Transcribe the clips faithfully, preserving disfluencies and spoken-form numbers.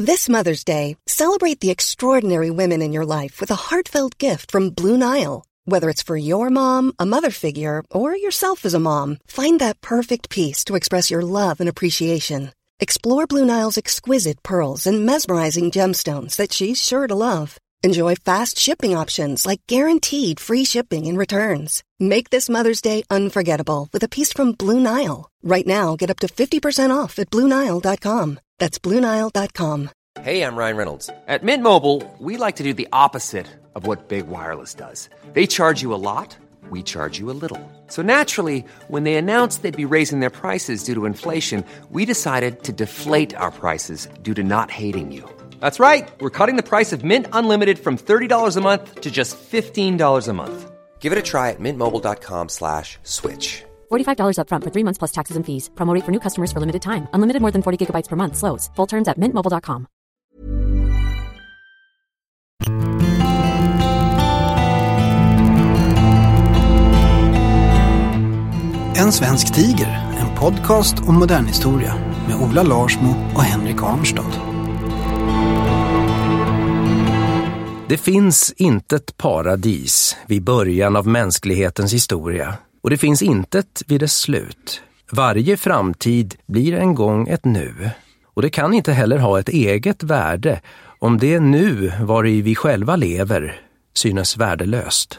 This Mother's Day, celebrate the extraordinary women in your life with a heartfelt gift from Blue Nile. Whether it's for your mom, a mother figure, or yourself as a mom, find that perfect piece to express your love and appreciation. Explore Blue Nile's exquisite pearls and mesmerizing gemstones that she's sure to love. Enjoy fast shipping options like guaranteed free shipping and returns. Make this Mother's Day unforgettable with a piece from Blue Nile. Right now, get up to fifty percent off at blue nile dot com. That's blue nile dot com. Hey, I'm Ryan Reynolds. At Mint Mobile, we like to do the opposite of what Big Wireless does. They charge you a lot, we charge you a little. So naturally, when they announced they'd be raising their prices due to inflation, we decided to deflate our prices due to not hating you. That's right. We're cutting the price of Mint Unlimited from thirty dollars a month to just fifteen dollars a month. Give it a try at mintmobile.com slash switch. forty-five dollars up front for three months plus taxes and fees. Promo rate for new customers for limited time. Unlimited more than forty gigabytes per month. Slows full terms at mint mobile dot com. En svensk tiger, en podcast om modern historia med Ola Larsmo och Henrik Arnstad. Det finns inte ett paradis vid början av mänsklighetens historia, och det finns intet vid dess slut. Varje framtid blir en gång ett nu, och det kan inte heller ha ett eget värde om det nu vari vi själva lever synes värdelöst.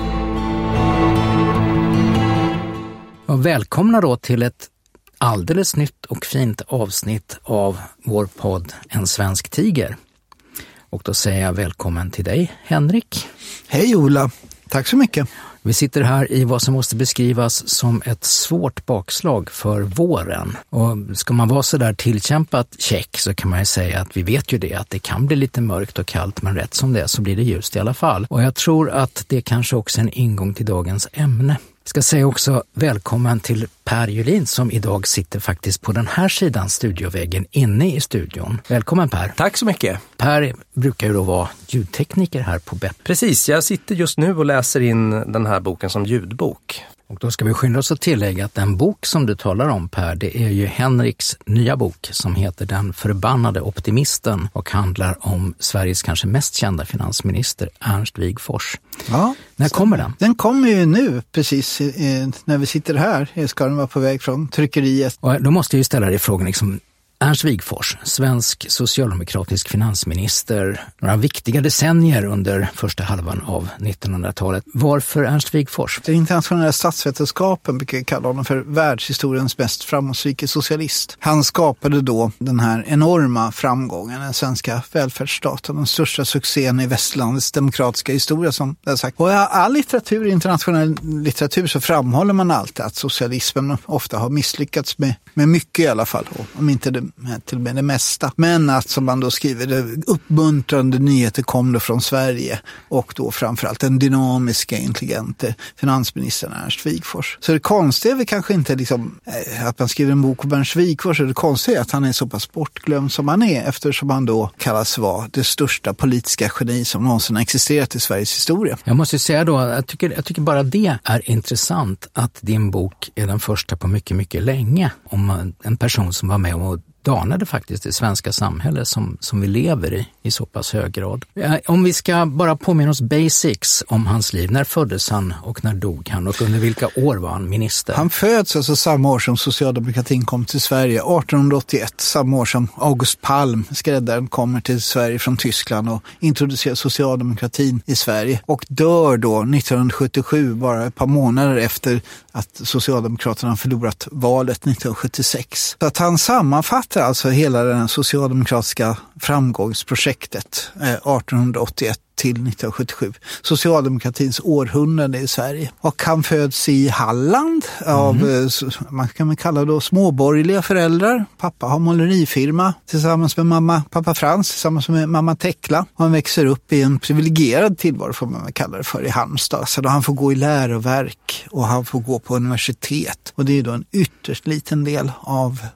Ja, välkomna då till ett alldeles nytt och fint avsnitt av vår podd En svensk tiger. Och då säger jag välkommen till dig, Henrik. Hej Ola, tack så mycket. Vi sitter här i vad som måste beskrivas som ett svårt bakslag för våren. Och ska man vara så där tillkämpat check så kan man ju säga att vi vet ju det, att det kan bli lite mörkt och kallt, men rätt som det är så blir det ljust i alla fall. Och jag tror att det kanske också är en ingång till dagens ämne. Jag ska säga också välkommen till Per Julin som idag sitter faktiskt på den här sidan studioväggen inne i studion. Välkommen Per. Tack så mycket. Per brukar ju då vara ljudtekniker här på B E P. Precis, jag sitter just nu och läser in den här boken som ljudbok. Och då ska vi skynda oss att tillägga att den bok som du talar om, Per, det är ju Henriks nya bok som heter Den förbannade optimisten och handlar om Sveriges kanske mest kända finansminister Ernst Wigforss. Ja, när kommer den? Den kommer ju nu, precis eh, när vi sitter här. Ska den vara på väg från tryckeriet. Och då måste jag ju ställa dig frågan liksom, Ernst Wigforss, svensk socialdemokratisk finansminister, några viktiga decennier under första halvan av nittonhundratalet. Varför Ernst Wigforss? Den internationella statsvetenskapen brukar kalla honom för världshistoriens mest framgångsrika socialist. Han skapade då den här enorma framgången, den svenska välfärdsstaten, den största succén i västlandets demokratiska historia som det har sagt. Och i all litteratur, internationell litteratur, så framhåller man alltid att socialismen ofta har misslyckats med, med mycket i alla fall, om inte det till och med det mesta. Men att, som man då skriver, det uppmuntrande nyheter kom då från Sverige och då framförallt den dynamiska, intelligente finansministern Ernst Wigforss. Så det konstiga är väl kanske inte liksom, att man skriver en bok om Ernst Wigforss, det konstiga är att han är så pass bortglömd som han är, eftersom han då kallas vara det största politiska geni som någonsin har existerat i Sveriges historia. Jag måste säga då, jag tycker, jag tycker bara det är intressant att din bok är den första på mycket, mycket länge om en person som var med och danade faktiskt det svenska samhället som, som vi lever i i så pass hög grad. Om vi ska bara påminna oss basics om hans liv. När föddes han och när dog han och under vilka år var han minister? Han föds alltså samma år som socialdemokratin kom till Sverige, arton åttioett, samma år som August Palm, skräddaren, kommer till Sverige från Tyskland och introducerar socialdemokratin i Sverige och dör då nittonhundrasjuttiosju, bara ett par månader efter att Socialdemokraterna förlorat valet nittonhundrasjuttiosex. Så att han sammanfattar alltså hela den socialdemokratiska framgångsprojektet eh, arton åttioett till nittonhundrasjuttiosju. Socialdemokratins århundrade i Sverige. Och han föds i Halland av, mm. man kan väl kalla då småborgerliga föräldrar. Pappa har målerifirma tillsammans med mamma, pappa Frans, tillsammans med mamma Tekla. Han växer upp i en privilegierad tillvaro, får man kalla det för, i Halmstad. Så då han får gå i läroverk och han får gå på universitet. Och det är då en ytterst liten del av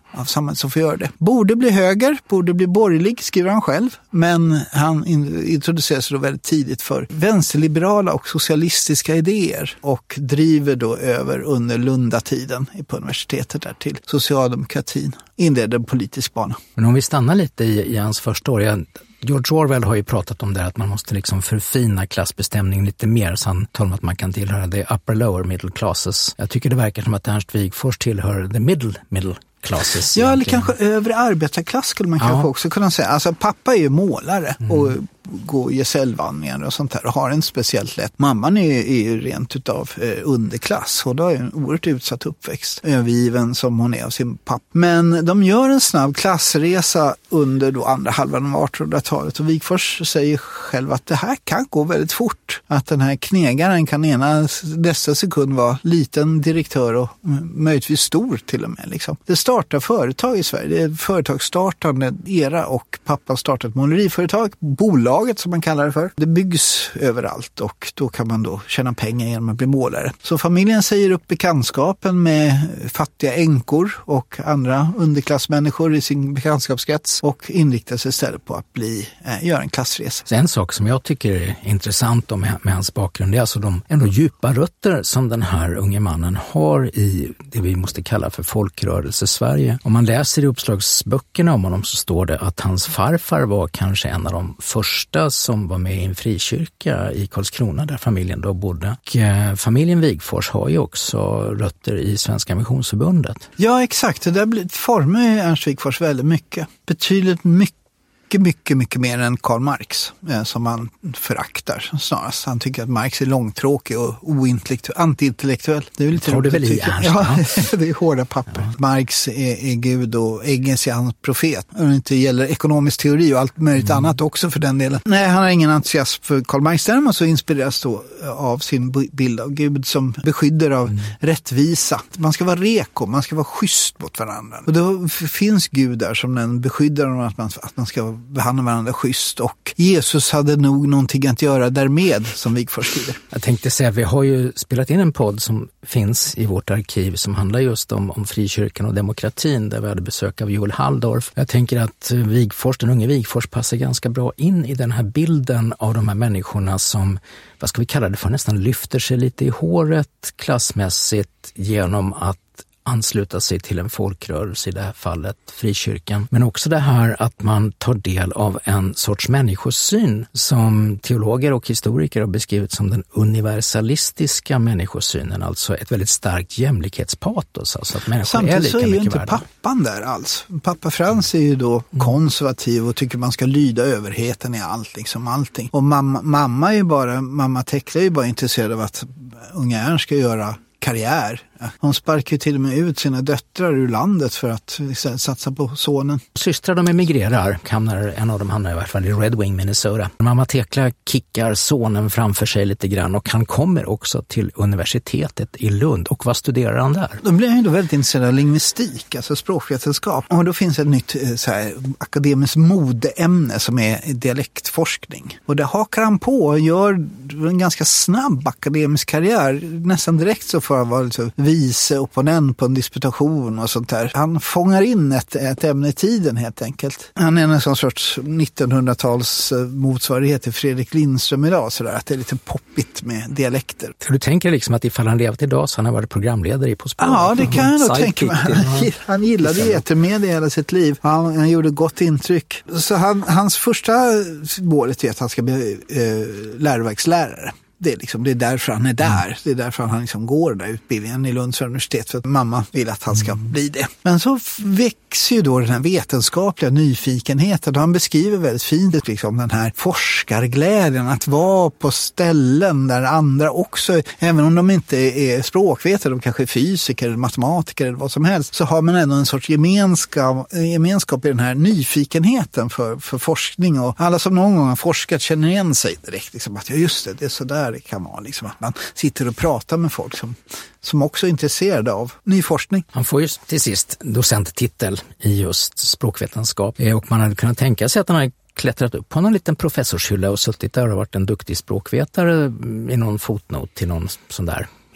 av samhället som får göra det. Borde bli höger, borde bli borgerlig, skriver han själv. Men han introducerar sig då väldigt tidigt för vänsterliberala och socialistiska idéer och driver då över under Lundatiden på universitetet där till socialdemokratin. Inledde en politisk bana. Men om vi stannar lite i, i hans första år, jag George Orwell har ju pratat om det att man måste liksom förfina klassbestämningen lite mer, så han talar om att man kan tillhöra det upper lower middle classes. Jag tycker det verkar som att Ernst Wigforss tillhör the middle middle classes. Ja, egentligen. eller kanske övre arbetarklass skulle man ja. kanske också kunna säga. Alltså pappa är ju målare mm. och går gesällvandringar och sånt där och har en speciellt lätt. Mamman är, är ju rent utav eh, underklass och då är en oerhört utsatt uppväxt. Övergiven som hon är av sin pappa. Men de gör en snabb klassresa under då andra halvan av artonhundratalet och Wigforss säger själv att det här kan gå väldigt fort. Att den här knegaren kan ena nästa sekund vara liten direktör och möjligtvis stor till och med. Liksom. Det startar företag i Sverige. Det är företagsstartande era och pappa startar ett måleriföretag, bolag som man kallar det för. Det byggs överallt och då kan man då tjäna pengar genom att bli målare. Så familjen säger upp bekantskapen med fattiga änkor och andra underklassmänniskor i sin bekantskapskrets och inriktar sig istället på att bli, äh, göra en klassresa. Så en sak som jag tycker är intressant med, med hans bakgrund är alltså de ändå djupa rötter som den här unge mannen har i det vi måste kalla för folkrörelse Sverige. Om man läser i uppslagsböckerna om honom så står det att hans farfar var kanske en av de första som var med i en frikyrka i Karlskrona där familjen då bodde. Och eh, familjen Wigforss har ju också rötter i Svenska Missionsförbundet. Ja, exakt. Det där formar Ernst Wigforss väldigt mycket. Betydligt mycket. Mycket, mycket, mycket mer än Karl Marx eh, som han föraktar snarast. Han tycker att Marx är långtråkig och ointellektuell, antiintellektuell. Det är lite tar du väl i Ernst? Ja, det är hårda papper. Ja. Marx är, är Gud och Engels är hans profet. Och det inte gäller ekonomisk teori och allt möjligt mm. annat också för den delen. Nej, han har ingen entusiasm för Karl Marx. Däremot så inspireras då av sin bild av Gud som beskyddar av mm. rättvisa. Man ska vara reko, man ska vara schysst mot varandra. Och då finns Gud där som den beskyddar om att man, att man ska behandla varandra schysst och Jesus hade nog någonting att göra därmed som Wigforss skriver. Jag tänkte säga, vi har ju spelat in en podd som finns i vårt arkiv som handlar just om, om frikyrkan och demokratin där vi hade besök av Joel Halldorf. Jag tänker att Wigforss, den unge Wigforss passar ganska bra in i den här bilden av de här människorna som, vad ska vi kalla det för, nästan lyfter sig lite i håret klassmässigt genom att ansluta sig till en folkrörelse, i det här fallet frikyrkan. Men också det här att man tar del av en sorts människosyn som teologer och historiker har beskrivit som den universalistiska människosynen, alltså ett väldigt starkt jämlikhetspatos. Alltså att människor samtidigt är lika så är ju mycket inte värda. Pappan där alls. Pappa Frans är ju då mm. konservativ och tycker man ska lyda överheten i allt, liksom allting. Och mamma, mamma är ju bara, mamma Tekla är ju bara intresserad av att unga Ernst ska göra karriär. Hon sparkar ju till och med ut sina döttrar ur landet för att satsa på sonen. Systrar de emigrerar, hamnar, en av dem hamnar i alla fall i Red Wing, Minnesota. Mamma Tekla kickar sonen framför sig lite grann och han kommer också till universitetet i Lund. Och vad studerar han där? Då blir han ju då väldigt intresserad av lingvistik, alltså språkvetenskap. Och då finns ett nytt så här, akademiskt modeämne som är dialektforskning. Och det hakar han på och gör en ganska snabb akademisk karriär. Nästan direkt så får han vara lite vice opponent på en disputation och sånt där. Han fångar in ett, ett ämne i tiden helt enkelt. Han är en sån sorts nittonhundratals motsvarighet till Fredrik Lindström idag, så där, att det är lite poppigt med dialekter. Du tänker liksom att ifall han levt idag så han har varit programledare i På spåret? Ja, det kan jag nog tänka mig. Han, han gillade etermedia hela sitt liv. Han, han gjorde gott intryck. Så han, hans första målet är att han ska bli eh, läroverkslärare. Det är, liksom, det är därför han är där. Mm. Det är därför han liksom går där utbildningen i Lunds universitet, för att mamma vill att han ska mm. bli det. Men så växer ju då den här vetenskapliga nyfikenheten. Han beskriver väldigt fint liksom, den här forskarglädjen att vara på ställen där andra också, även om de inte är språkvetare, de kanske är fysiker eller matematiker eller vad som helst, så har man ändå en sorts gemenskap, gemenskap i den här nyfikenheten för, för forskning. Och alla som någon gång har forskat känner igen sig direkt. Liksom, att ja, just det, det är så där det kan vara, liksom, att man sitter och pratar med folk som, som också är intresserade av ny forskning. Han får ju till sist docenttitel i just språkvetenskap och man hade kunnat tänka sig att han hade klättrat upp på någon liten professorshylla och suttit där och varit en duktig språkvetare i någon fotnot till någon sån där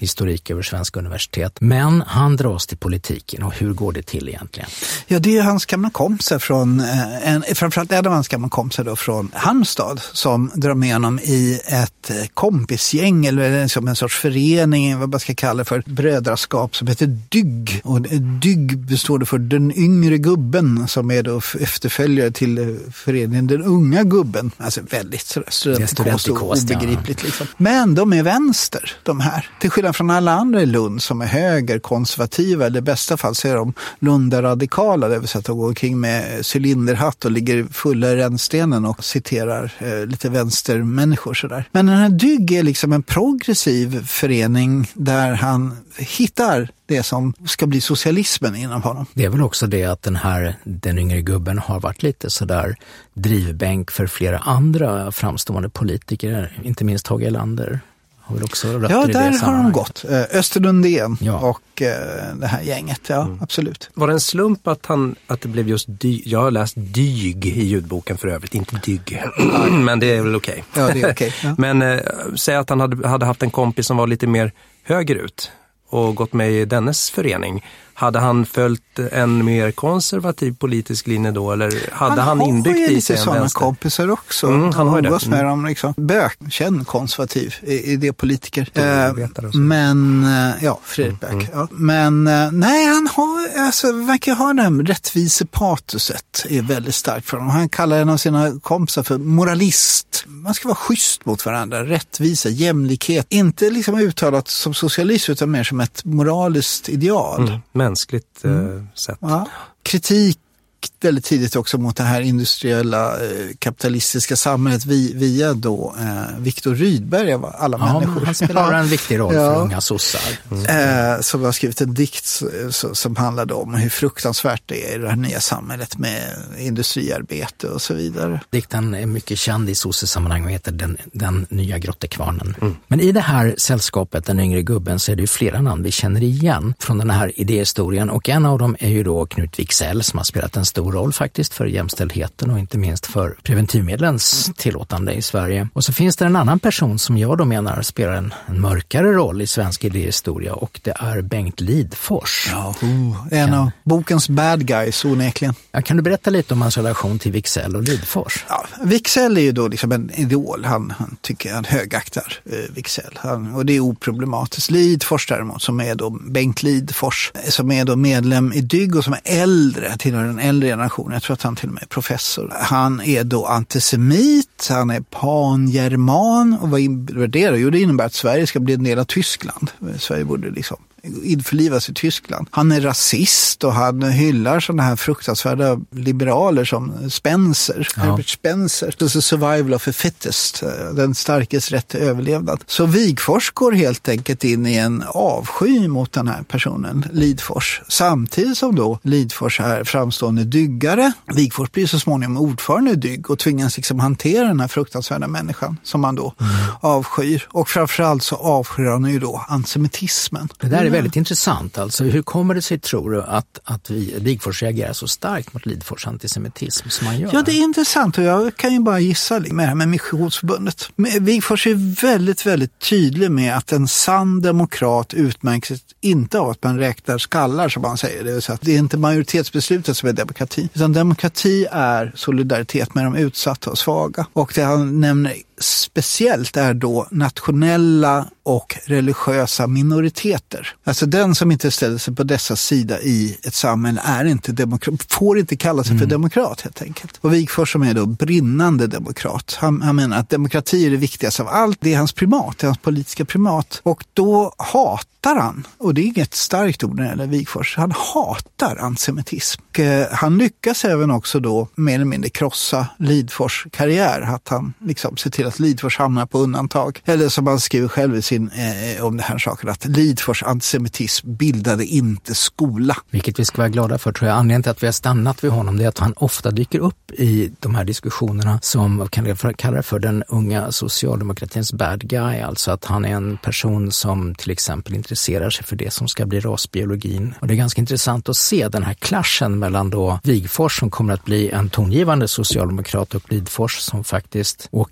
historik över svenska universitet. Men han dras till politiken, och hur går det till egentligen? Ja, det är hans gamla kompisar från, en, framförallt en av hans gamla kompisar då från Halmstad som drar med honom i ett kompisgäng eller som en sorts förening, vad man ska kalla det för, brödraskap som heter Dygg. Och Dygg består det för den yngre gubben som är då efterföljare till föreningen Den unga gubben. Alltså väldigt studentikos och obegripligt liksom. Men de är vänster, de här. Till skillnad från alla andra i Lund som är högerkonservativa. I bästa fall så är de Lunda-radikala, det vill säga att de går omkring med cylinderhatt och ligger fulla i rännstenen och citerar eh, lite vänstermänniskor sådär. Men den här Dygg är liksom en progressiv förening där han hittar det som ska bli socialismen inom honom. Det är väl också det att den här, den yngre gubben har varit lite sådär drivbänk för flera andra framstående politiker, inte minst Tage Erlander. Har väl också rötter ja, i där det har de gått. Österlundén ja. och eh, det här gänget, ja, mm. absolut. Var det en slump att, han, att det blev just dy, jag har läst dyg i ljudboken för övrigt, inte dygg. Men det är väl okej. Okay. Ja, det är okej. Okay. Ja. Men eh, säg att han hade, hade haft en kompis som var lite mer högerut och gått med i dennes förening. Hade han följt en mer konservativ politisk linje då, eller hade han, han inbyggt i sig en sådana vänster? kompisar också. Mm, han har ju det. Mm. Med dem liksom. Böck, känd konservativ i, i det politiker. Uh, men, uh, ja, Fredrik Böck. Mm. Ja. Men, uh, nej, han har, alltså, verkar ha det här rättvisepatuset är väldigt starkt för honom. Han kallar en av sina kompisar för moralist. Man ska vara schysst mot varandra. Rättvisa, jämlikhet. Inte liksom uttalat som socialist utan mer som ett moraliskt ideal. Mm. Mänskligt mm. eh, sätt. Ja. Kritik väldigt tidigt också mot det här industriella eh, kapitalistiska samhället vi, via då eh, Viktor Rydberg av alla ja, människor. Han spelar en viktig roll ja. för unga sossar. Mm. Eh, som har skrivit en dikt så, som handlade om hur fruktansvärt det är i det här nya samhället med industriarbete och så vidare. Dikten är mycket känd i sossesammanhang och heter den, den nya grottekvarnen. Mm. Men i det här sällskapet, den yngre gubben, så är det ju flera namn vi känner igen från den här idéhistorien, och en av dem är ju då Knut Wicksell som har spelat en stor roll faktiskt för jämställdheten och inte minst för preventivmedlens tillåtande i Sverige. Och så finns det en annan person som jag då menar spelar en, en mörkare roll i svensk idéhistoria, och det är Bengt Lidforss. Ja, oh, en kan... av bokens bad guys onekligen. Ja, kan du berätta lite om hans relation till Wicksell och Lidforss? Ja, Wicksell är ju då liksom en idol. Han, han tycker han högaktar eh, Wicksell. Han, och det är oproblematiskt. Lidforss däremot, som är då Bengt Lidforss, som är då medlem i Dygg och som är äldre, tillhör den äldre generationen. Jag tror att han till och med är professor. Han är då antisemit, han är pangerman, och vad innebär det då? Jo, det innebär att Sverige ska bli en del av Tyskland. Sverige borde liksom införlivas i Tyskland. Han är rasist och han hyllar sådana här fruktansvärda liberaler som Spencer, ja. Herbert Spencer. The survival of the fittest, den starkes rätt till överlevnad. Så Wigforss går helt enkelt in i en avsky mot den här personen, Lidforss. Samtidigt som då Lidforss är framstående dyggare. Wigforss blir så småningom ordförande i Dygg och tvingas liksom hantera den här fruktansvärda människan som han då mm. avskyr. Och framförallt så avskyr han ju då antisemitismen. Det där är väldigt intressant. Alltså, hur kommer det sig, tror du, att, att vi, Wigforss reagerar så starkt mot Lidforss antisemitism som man gör? Ja, det är intressant, och jag kan ju bara gissa med det här med Missionsförbundet. Wigforss är väldigt, väldigt tydlig med att en sann demokrat utmärks inte av att man räknar skallar, som man säger. Det vill säga att det är inte majoritetsbeslutet som är demokrati, utan demokrati är solidaritet med de utsatta och svaga. Och det han nämner speciellt är då nationella och religiösa minoriteter. Alltså den som inte ställer sig på dessa sida i ett samhälle är inte demokrat, får inte kalla sig mm. för demokrat helt enkelt. Och Wigforss som är då brinnande demokrat, han, han menar att demokrati är det viktigaste av allt. Det är hans primat, det är hans politiska primat. Och då hatar han, och det är inget starkt ord när det gäller Wigforss, han hatar antisemitism. Och, eh, han lyckas även också då mer eller mindre krossa Lidforss karriär, att han liksom ser till att Lidforss hamnar på undantag. Eller som han skriver själv i sin, eh, om det här saken, att Lidforss antisemitism bildade inte skola. Vilket vi ska vara glada för, tror jag. Anledningen till att vi har stannat vid honom, det är att han ofta dyker upp i de här diskussionerna som kan jag kalla för den unga socialdemokratins bad guy. Alltså att han är en person som till exempel intresserar sig för det som ska bli rasbiologin. Och det är ganska intressant att se den här klaschen mellan då Wigforss som kommer att bli en tongivande socialdemokrat och Lidforss som faktiskt åker ut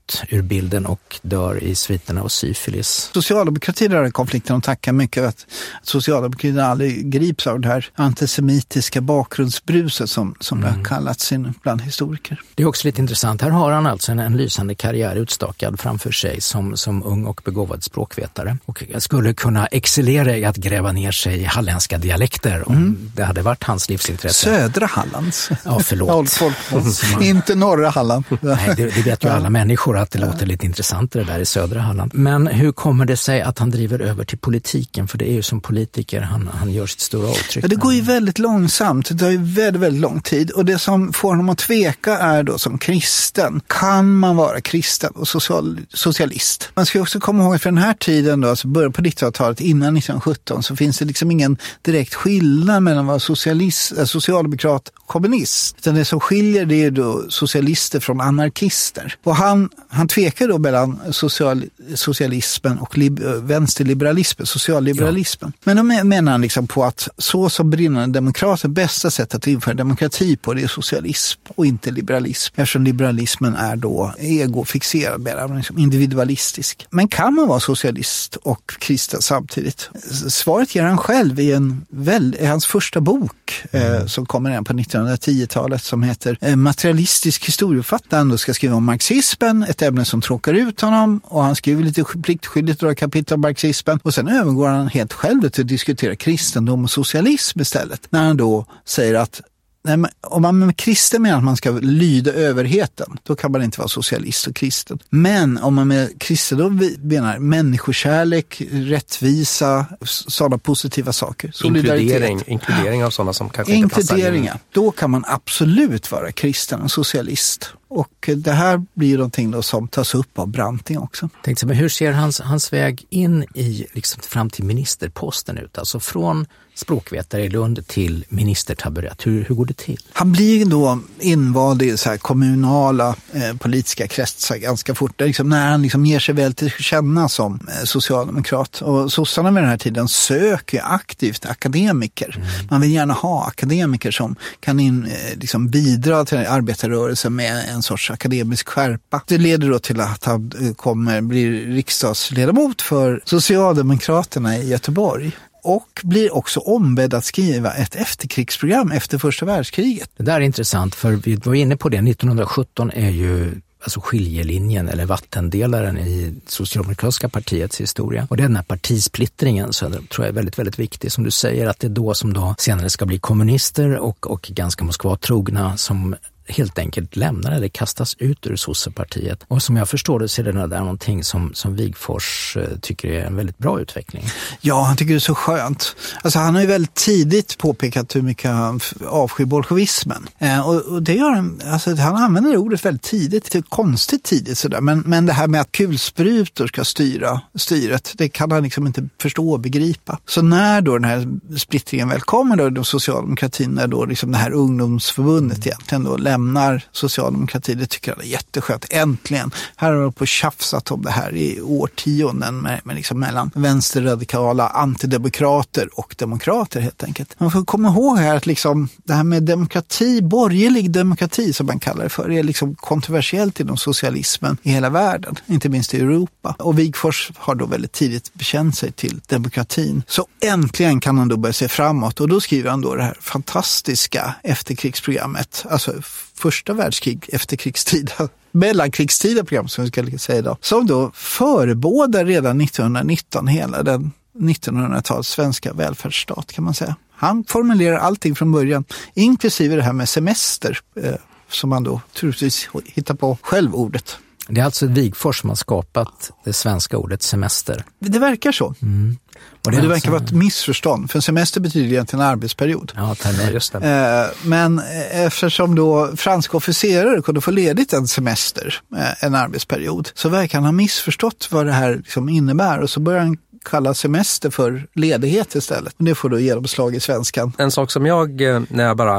ut ur bilden och dör i sviterna av syfilis. Socialdemokratin har den konflikten och tackar mycket att socialdemokratin aldrig grips av det här antisemitiska bakgrundsbruset som, som mm. det har kallats in bland historiker. Det är också lite intressant. Här har han alltså en, en lysande karriär utstakad framför sig som, som ung och begåvad språkvetare. Och skulle kunna excellera i att gräva ner sig i halländska dialekter om mm. det hade varit hans livsintresse. Södra Hallands. Ja, förlåt. man... Inte norra Halland. Nej, det, det vet ju alla människor att det låter lite intressantare där i södra Halland. Men hur kommer det sig att han driver över till politiken? För det är ju som politiker han, han gör sitt stora avtryck. Ja, det går ju väldigt långsamt. Det tar ju väldigt, väldigt lång tid. Och det som får honom att tveka är då som kristen. Kan man vara kristen och social, socialist? Man ska också komma ihåg att för den här tiden då, alltså början på nittonhundratalet innan nittonhundrasjutton, så finns det liksom ingen direkt skillnad mellan att vara socialist, socialdemokrat och kommunist. Utan det som skiljer det är då socialister från anarkister. Och han, han tvekar då mellan social, socialismen och lib, vänsterliberalismen, socialliberalismen. Ja. Men då menar han liksom på att så som brinnande demokrater, bästa sätt att införa demokrati på, det är socialism och inte liberalism. Eftersom liberalismen är då egofixerad, mer liksom individualistisk. Men kan man vara socialist och kristen samtidigt? Svaret ger han själv i en väl, i hans första bok mm. eh, som kommer igen på nittonhundratio-talet som heter eh, Materialistisk historieförfattare. Han ska skriva om marxismen, ett ämne som tråkar ut honom, och han skriver lite pliktskyldigt några kapitel om marxismen, och sen övergår han helt själv till att diskutera kristendom och socialism istället. När han då säger att nej, men om man med kristen menar att man ska lyda överheten, då kan man inte vara socialist och kristen. Men om man med kristendom menar människokärlek, rättvisa, sådana positiva saker. Inkludering, inkludering av sådana som kanske inte passar in. Då kan man absolut vara kristen och socialist. Och det här blir någonting då som tas upp av Branting också. Tänkte, men hur ser hans, hans väg in i liksom, fram till ministerposten ut? Alltså från språkvetare i Lund till ministertaburett. Hur, hur går det till? Han blir då invald i så här kommunala eh, politiska kretsar ganska fort. Det är liksom när han liksom ger sig väl till känna som eh, socialdemokrat. Och sossarna vid den här tiden söker aktivt akademiker. Mm. Man vill gärna ha akademiker som kan in, eh, liksom bidra till arbetarrörelsen med en sorts akademisk skärpa. Det leder då till att han kommer, blir riksdagsledamot för Socialdemokraterna i Göteborg. Och blir också ombedd att skriva ett efterkrigsprogram efter första världskriget. Det där är intressant, för vi var inne på det. nittonhundrasjutton är ju alltså skiljelinjen eller vattendelaren i Socialdemokratiska partiets historia. Och den här partisplittringen så tror jag är väldigt, väldigt viktig. Som du säger, att det är då som då senare ska bli kommunister och, och ganska Moskva-trogna som helt enkelt lämnar eller kastas ut ur sossepartiet. Och som jag förstår det så är det där någonting som, som Wigforss eh, tycker är en väldigt bra utveckling. Ja, han tycker det är så skönt. Alltså han har ju väldigt tidigt påpekat hur mycket han avskyr bolsjevismen. Eh, och, och det gör han, alltså han använder ordet väldigt tidigt, det är konstigt tidigt sådär. Men, men det här med att kulsprutor ska styra styret, det kan han liksom inte förstå och begripa. Så när då den här splittringen väl kommer då, då socialdemokratin, när då liksom det här ungdomsförbundet egentligen då lämnar socialdemokratin, det tycker jag är jätteskönt. Äntligen. Här har vi på tjafsat om det här i årtionden med, med liksom mellan vänsterradikala antidemokrater och demokrater helt enkelt. Man får komma ihåg här att liksom det här med demokrati, borgerlig demokrati som man kallar det för, är liksom kontroversiellt inom socialismen i hela världen, inte minst i Europa. Och Wigforss har då väldigt tidigt bekänt sig till demokratin. Så äntligen kan han då börja se framåt, och då skriver han då det här fantastiska efterkrigsprogrammet, alltså första världskrig, efterkrigstida, mellankrigstida program som vi ska säga idag, som då förebådar redan nittonhundranitton hela den nittonhundratals svenska välfärdsstat kan man säga. Han formulerar allting från början, inklusive det här med semester eh, som man då troligtvis hittar på själv ordet. Det är alltså Wigforss som har skapat det svenska ordet semester. Det verkar så. Mm. Och det, det verkar vara ett missförstånd, för semester betyder egentligen en arbetsperiod. Ja, just det. Men eftersom då franska officerare kunde få ledigt en semester, en arbetsperiod, så verkar han ha missförstått vad det här liksom innebär, och så börjar han kalla semester för ledighet istället. Det får då genomslag i svenskan. En sak som jag, när jag bara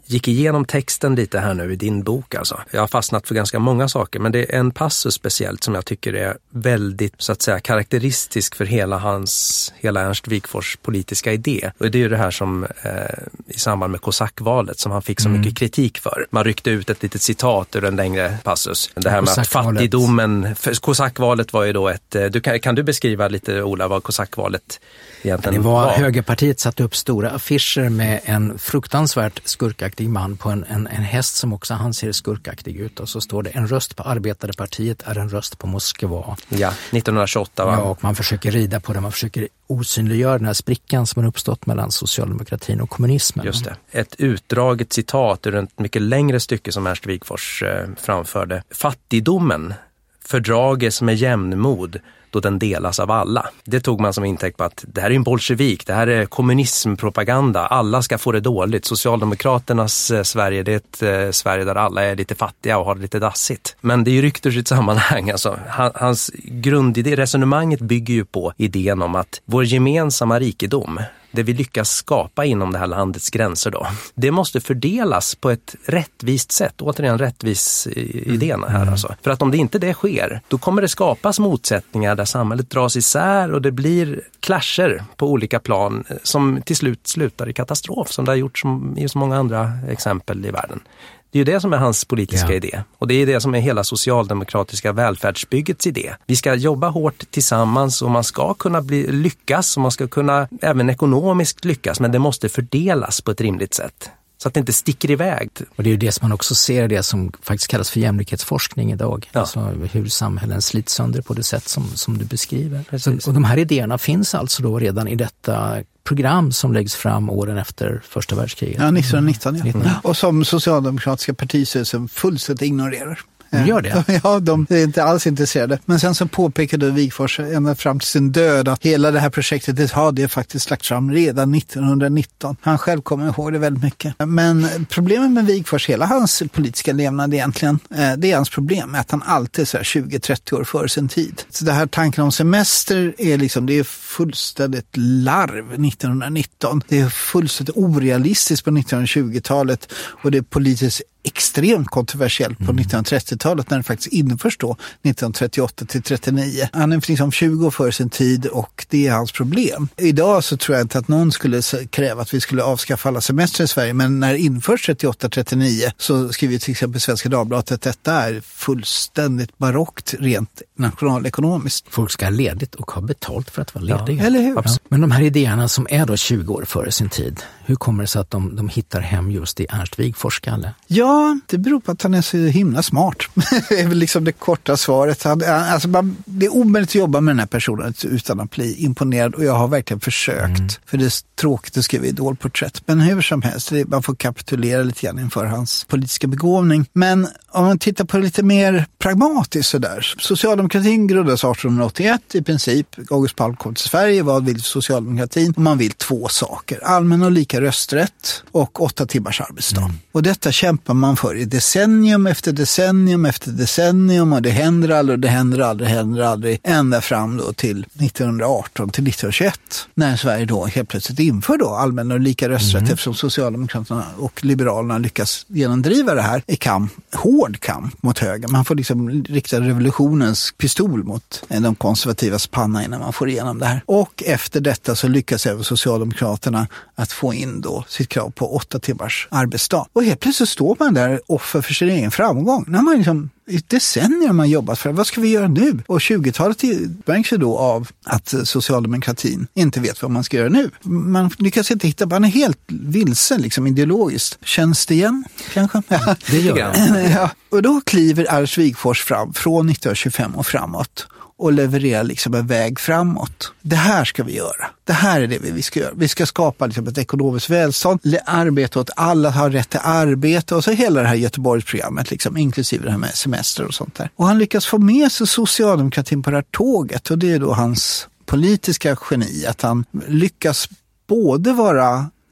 gick igenom texten lite här nu i din bok alltså. Jag har fastnat för ganska många saker, men det är en passus speciellt som jag tycker är väldigt, så att säga, karaktäristisk för hela hans, hela Ernst Wigforss politiska idé. Och det är ju det här som eh, i samband med kosackvalet som han fick så mm. mycket kritik för. Man ryckte ut ett litet citat ur en längre passus. Det här med att fattigdomen, för kosackvalet var ju då ett, du, kan, kan du beskriva lite, Ola, vad kosackvalet egentligen var? Det var, var? högerpartiet satte upp stora affischer med en fruktansvärt skurkaktig man på en, en, en häst som också han ser skurkaktig ut, och så står det: en röst på Arbetarepartiet är en röst på Moskva. Ja, nittonhundratjugoåtta va? Ja, och man försöker rida på det, man försöker osynliggöra den här sprickan som har uppstått mellan socialdemokratin och kommunismen. Just det. Ett utdraget citat ur ett mycket längre stycke som Ernst Wigforss eh, framförde. Fattigdomen fördrages med jämnmod då den delas av alla. Det tog man som intäkt på att det här är en bolsjevik, det här är kommunismpropaganda, alla ska få det dåligt. Socialdemokraternas eh, Sverige, det är ett eh, Sverige där alla är lite fattiga och har det lite dassigt. Men det är ju rykt ur sitt sammanhang. Alltså, han, hans grundidé, resonemanget bygger ju på idén om att vår gemensamma rikedom, det vi lyckas skapa inom det här landets gränser då, det måste fördelas på ett rättvist sätt. Återigen rättvis idén här mm. alltså. För att om det inte det sker, då kommer det skapas motsättningar där samhället dras isär och det blir clasher på olika plan som till slut slutar i katastrof, som det har gjort som, i så många andra exempel i världen. Det är ju det som är hans politiska ja. idé. Och det är det som är hela socialdemokratiska välfärdsbyggets idé. Vi ska jobba hårt tillsammans och man ska kunna bli, lyckas och man ska kunna även ekonomiskt lyckas, men det måste fördelas på ett rimligt sätt. Så att det inte sticker iväg. Och det är ju det som man också ser, det som faktiskt kallas för jämlikhetsforskning idag. Ja. Alltså hur samhällen slits sönder på det sätt som, som du beskriver. Så, och de här idéerna finns alltså då redan i detta program som läggs fram åren efter första världskriget. Ja, nittonhundranitton. Ja. Mm. Och som socialdemokratiska partistyrelsen fullständigt ignorerar. De gör det? Ja, de är inte alls intresserade. Men sen så påpekade Wigforss ända fram till sin död att hela det här projektet, det hade faktiskt lagt fram redan nittonhundranitton. Han själv kommer ihåg det väldigt mycket. Men problemet med Wigforss, hela hans politiska levnad egentligen, det är hans problem att han alltid är så här tjugo trettio år före sin tid. Så det här tanken om semester är liksom, det är fullständigt larv nittonhundranitton. Det är fullständigt orealistiskt på nittonhundratjugotalet och det är politiskt extremt kontroversiellt på mm. nittonhundratrettiotalet när det faktiskt införs då nittonhundratrettioåtta till trettionio. Han är liksom tjugo år för sin tid och det är hans problem. Idag så tror jag inte att någon skulle kräva att vi skulle avskaffa alla semester i Sverige, men när det införs trettioåtta trettionio så skriver till exempel Svenska Dagbladet att detta är fullständigt barockt rent nationalekonomiskt. Folk ska ha ledigt och ha betalt för att vara lediga. Ja, eller hur? Ja. Men de här idéerna som är då tjugo år före sin tid, hur kommer det sig att de, de hittar hem just i Ernst Wigforss skalle? Ja, det beror på att han är så himla smart. Det är väl liksom det korta svaret. Han, alltså man, det är omöjligt att jobba med den här personen utan att bli imponerad och jag har verkligen försökt. Mm. För det är tråkigt att skriva idolporträtt. Men hur som helst, det, man får kapitulera lite grann inför hans politiska begåvning. Men om man tittar på det lite mer pragmatiskt sådär. Socialdemokratin grundades artonhundraåttioett i princip. August Palm kom till Sverige. Vad vill socialdemokratin? Man vill två saker. Allmän och lika rösträtt och åtta timmars arbetsdag. Mm. Och detta kämpar man för i decennium efter decennium efter decennium och det händer aldrig och det händer aldrig, händer aldrig ända fram då till nittonhundraarton till nittonhundratjugoett när Sverige då helt plötsligt inför då allmän och lika rösträtt mm. eftersom Socialdemokraterna och Liberalerna lyckas genomdriva det här i kamp, hård kamp mot höger. Man får liksom rikta revolutionens pistol mot de konservativas panna innan man får igenom det här. Och efter detta så lyckas även Socialdemokraterna att få in då sitt krav på åtta timmars arbetsdag. Och helt plötsligt står man där offer för sin egen framgång. När man liksom i decennier man jobbat för, vad ska vi göra nu? Och tjugotalet märks ju då av att socialdemokratin inte vet vad man ska göra nu. Man lyckas inte hitta, man är helt vilsen liksom ideologiskt. Känns det igen kanske? Ja, det gör det. Ja. Och då kliver Ernst Wigforss fram från nittonhundratjugofem och framåt och levererar liksom en väg framåt. Det här ska vi göra. Det här är det vi ska göra. Vi ska skapa liksom ett ekonomiskt välstånd, arbete åt alla, har rätt till arbete och så hela det här Göteborgsprogrammet, liksom, inklusive det här med semester och sånt där. Och han lyckas få med sig socialdemokratin på det här tåget och det är då hans politiska geni, att han lyckas både vara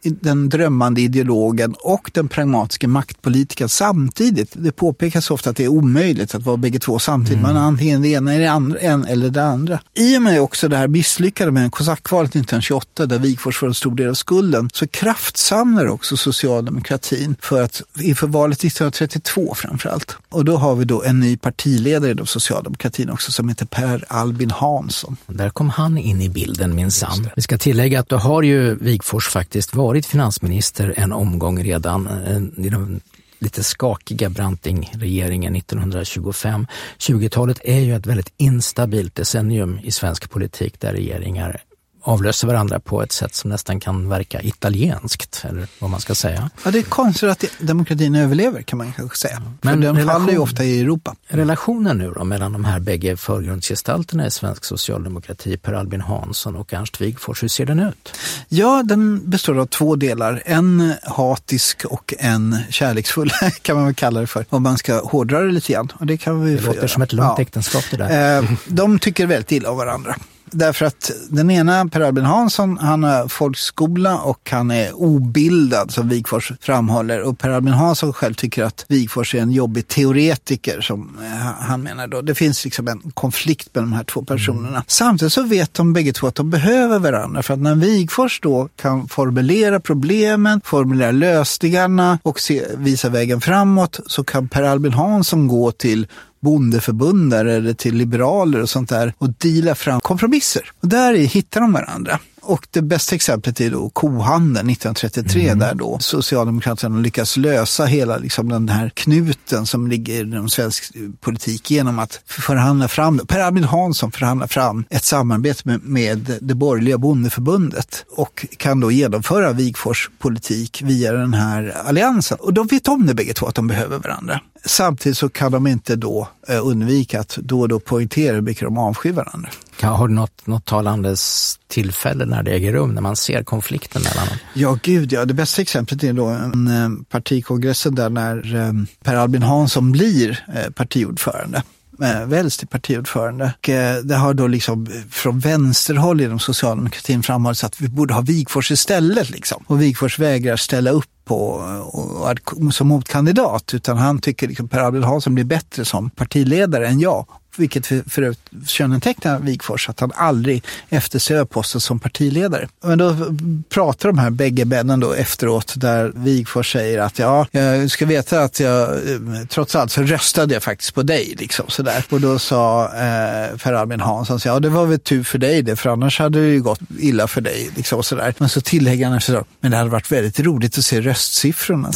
den drömmande ideologen och den pragmatiska maktpolitiken samtidigt. Det påpekas ofta att det är omöjligt att vara bägge två samtidigt. Mm. Man är antingen det ena eller det andra, en eller det andra. I och med också det här misslyckade med kosackvalet nittonhundratjugoåtta där Wigforss får en stor del av skulden, så kraftsamlar också socialdemokratin för att inför valet nittonhundratrettiotvå framförallt. Och då har vi då en ny partiledare i socialdemokratin också som heter Per Albin Hansson. Där kom han in i bilden minsann. Vi ska tillägga att då har ju Wigforss faktiskt varit finansminister en omgång redan i de lite skakiga Branting-regeringen nittonhundratjugofem. tjugotalet är ju ett väldigt instabilt decennium i svensk politik där regeringar avlöser varandra på ett sätt som nästan kan verka italienskt, eller vad man ska säga. Ja, det är konstigt att demokratin överlever, kan man kanske säga. Men för den relation, faller ju ofta i Europa. Relationen nu då mellan de här bägge förgrundsgestalterna i svensk socialdemokrati, Per Albin Hansson och Ernst Wigforss, hur ser den ut? Ja, den består av två delar. En hatisk och en kärleksfull kan man väl kalla det för. Om man ska hårdra det lite grann. Och det kan vi det låter göra. Som ett långt ja. äktenskap det där. Eh, de tycker väldigt illa av varandra. Därför att den ena, Per Albin Hansson, han har folkskola och han är obildad som Wigforss framhåller. Och Per Albin Hansson själv tycker att Wigforss är en jobbig teoretiker som han menar då. Det finns liksom en konflikt med de här två personerna. Mm. Samtidigt så vet de bägge två att de behöver varandra. För att när Wigforss då kan formulera problemen, formulera lösningarna och se, visa vägen framåt, så kan Per Albin Hansson gå till bondeförbundare eller till liberaler och sånt där och deala fram kompromisser. Och där hittar de varandra. Och det bästa exemplet är då kohandeln nittonhundratrettiotre mm. där då Socialdemokraterna lyckas lösa hela liksom den här knuten som ligger inom svensk politik genom att förhandla fram, Per Albin Hansson förhandlar fram ett samarbete med, med det borgerliga bondeförbundet och kan då genomföra Wigforss politik via den här alliansen. Och de vet om det bägge två att de behöver varandra. Samtidigt så kan de inte då eh, undvika att då och då poängtera hur mycket de avskyr varandra. Har du något, något talandes tillfälle när det äger rum, när man ser konflikten mellan dem? Ja, gud ja. Det bästa exemplet är då en eh, partikongressen där när eh, Per Albin Hansson blir eh, partiordförande. väljs till partiordförande. Och det har då liksom från vänsterhåll inom socialdemokratin framhållits att vi borde ha Wigforss istället liksom. Och Wigforss vägrar ställa upp på och, och, som motkandidat, utan han tycker liksom Per Albin Hansson blir bättre som partiledare än jag. Vilket för, för att kännetecknar Wigforss att han aldrig eftersöker posten som partiledare. Men då pratar de här bägge männen då efteråt där Wigforss säger att ja, jag ska veta att jag trots allt så röstade jag faktiskt på dig liksom sådär. Och då sa eh, Per Albin Hansson ja, det var väl tur för dig det, för annars hade det ju gått illa för dig liksom sådär. Men så tillägger han så men det hade varit väldigt roligt att se röstsiffrorna.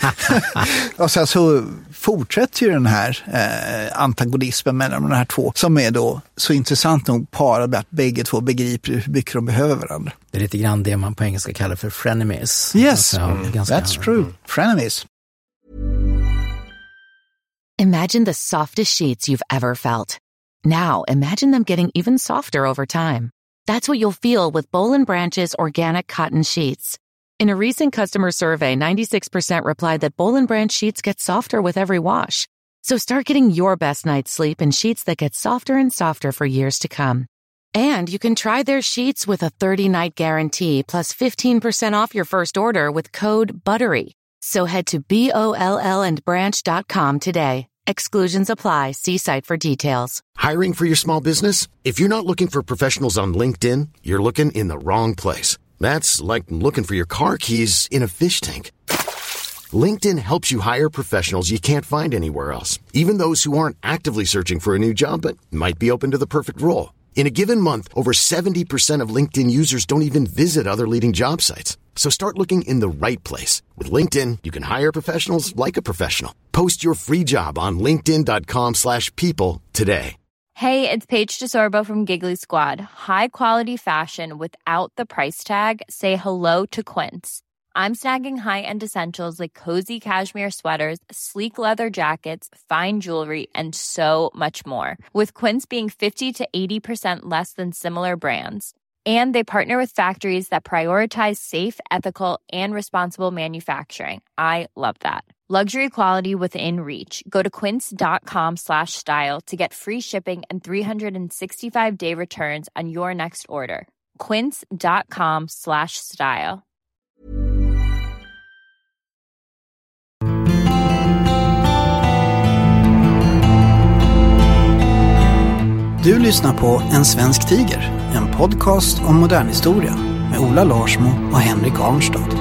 Och sen så fortsätter ju den här eh, antagonismen mellan de här två som är då så intressant nog parad med att bägge två begriper hur mycket de behöver varandra. Det är lite grann det man på engelska kallar för frenemies. Yes, alltså, ganska that's true. Frenemies. Imagine the softest sheets you've ever felt. Now imagine them getting even softer over time. That's what you'll feel with Boll and Branch's organic cotton sheets. In a recent customer survey, ninety-six percent replied that Boll and Branch sheets get softer with every wash. So start getting your best night's sleep in sheets that get softer and softer for years to come. And you can try their sheets with a thirty-night guarantee plus fifteen percent off your first order with code BUTTERY. So head to B O L L and branch dot com today. Exclusions apply. See site for details. Hiring for your small business? If you're not looking for professionals on LinkedIn, you're looking in the wrong place. That's like looking for your car keys in a fish tank. LinkedIn helps you hire professionals you can't find anywhere else, even those who aren't actively searching for a new job but might be open to the perfect role. In a given month, over seventy percent of LinkedIn users don't even visit other leading job sites. So start looking in the right place. With LinkedIn, you can hire professionals like a professional. Post your free job on linkedin dot com slash people today. Hey, it's Paige DeSorbo from Giggly Squad. High quality fashion without the price tag. Say hello to Quince. I'm snagging high-end essentials like cozy cashmere sweaters, sleek leather jackets, fine jewelry, and so much more. With Quince being fifty to eighty percent less than similar brands. And they partner with factories that prioritize safe, ethical, and responsible manufacturing. I love that. Luxury quality within reach. Go to quince dot com slash style to get free shipping and three sixty-five day returns on your next order. quince dot com slash style. Du lyssnar på En svensk tiger, en podcast om modern historia med Ola Larsmo och Henrik Arnstad.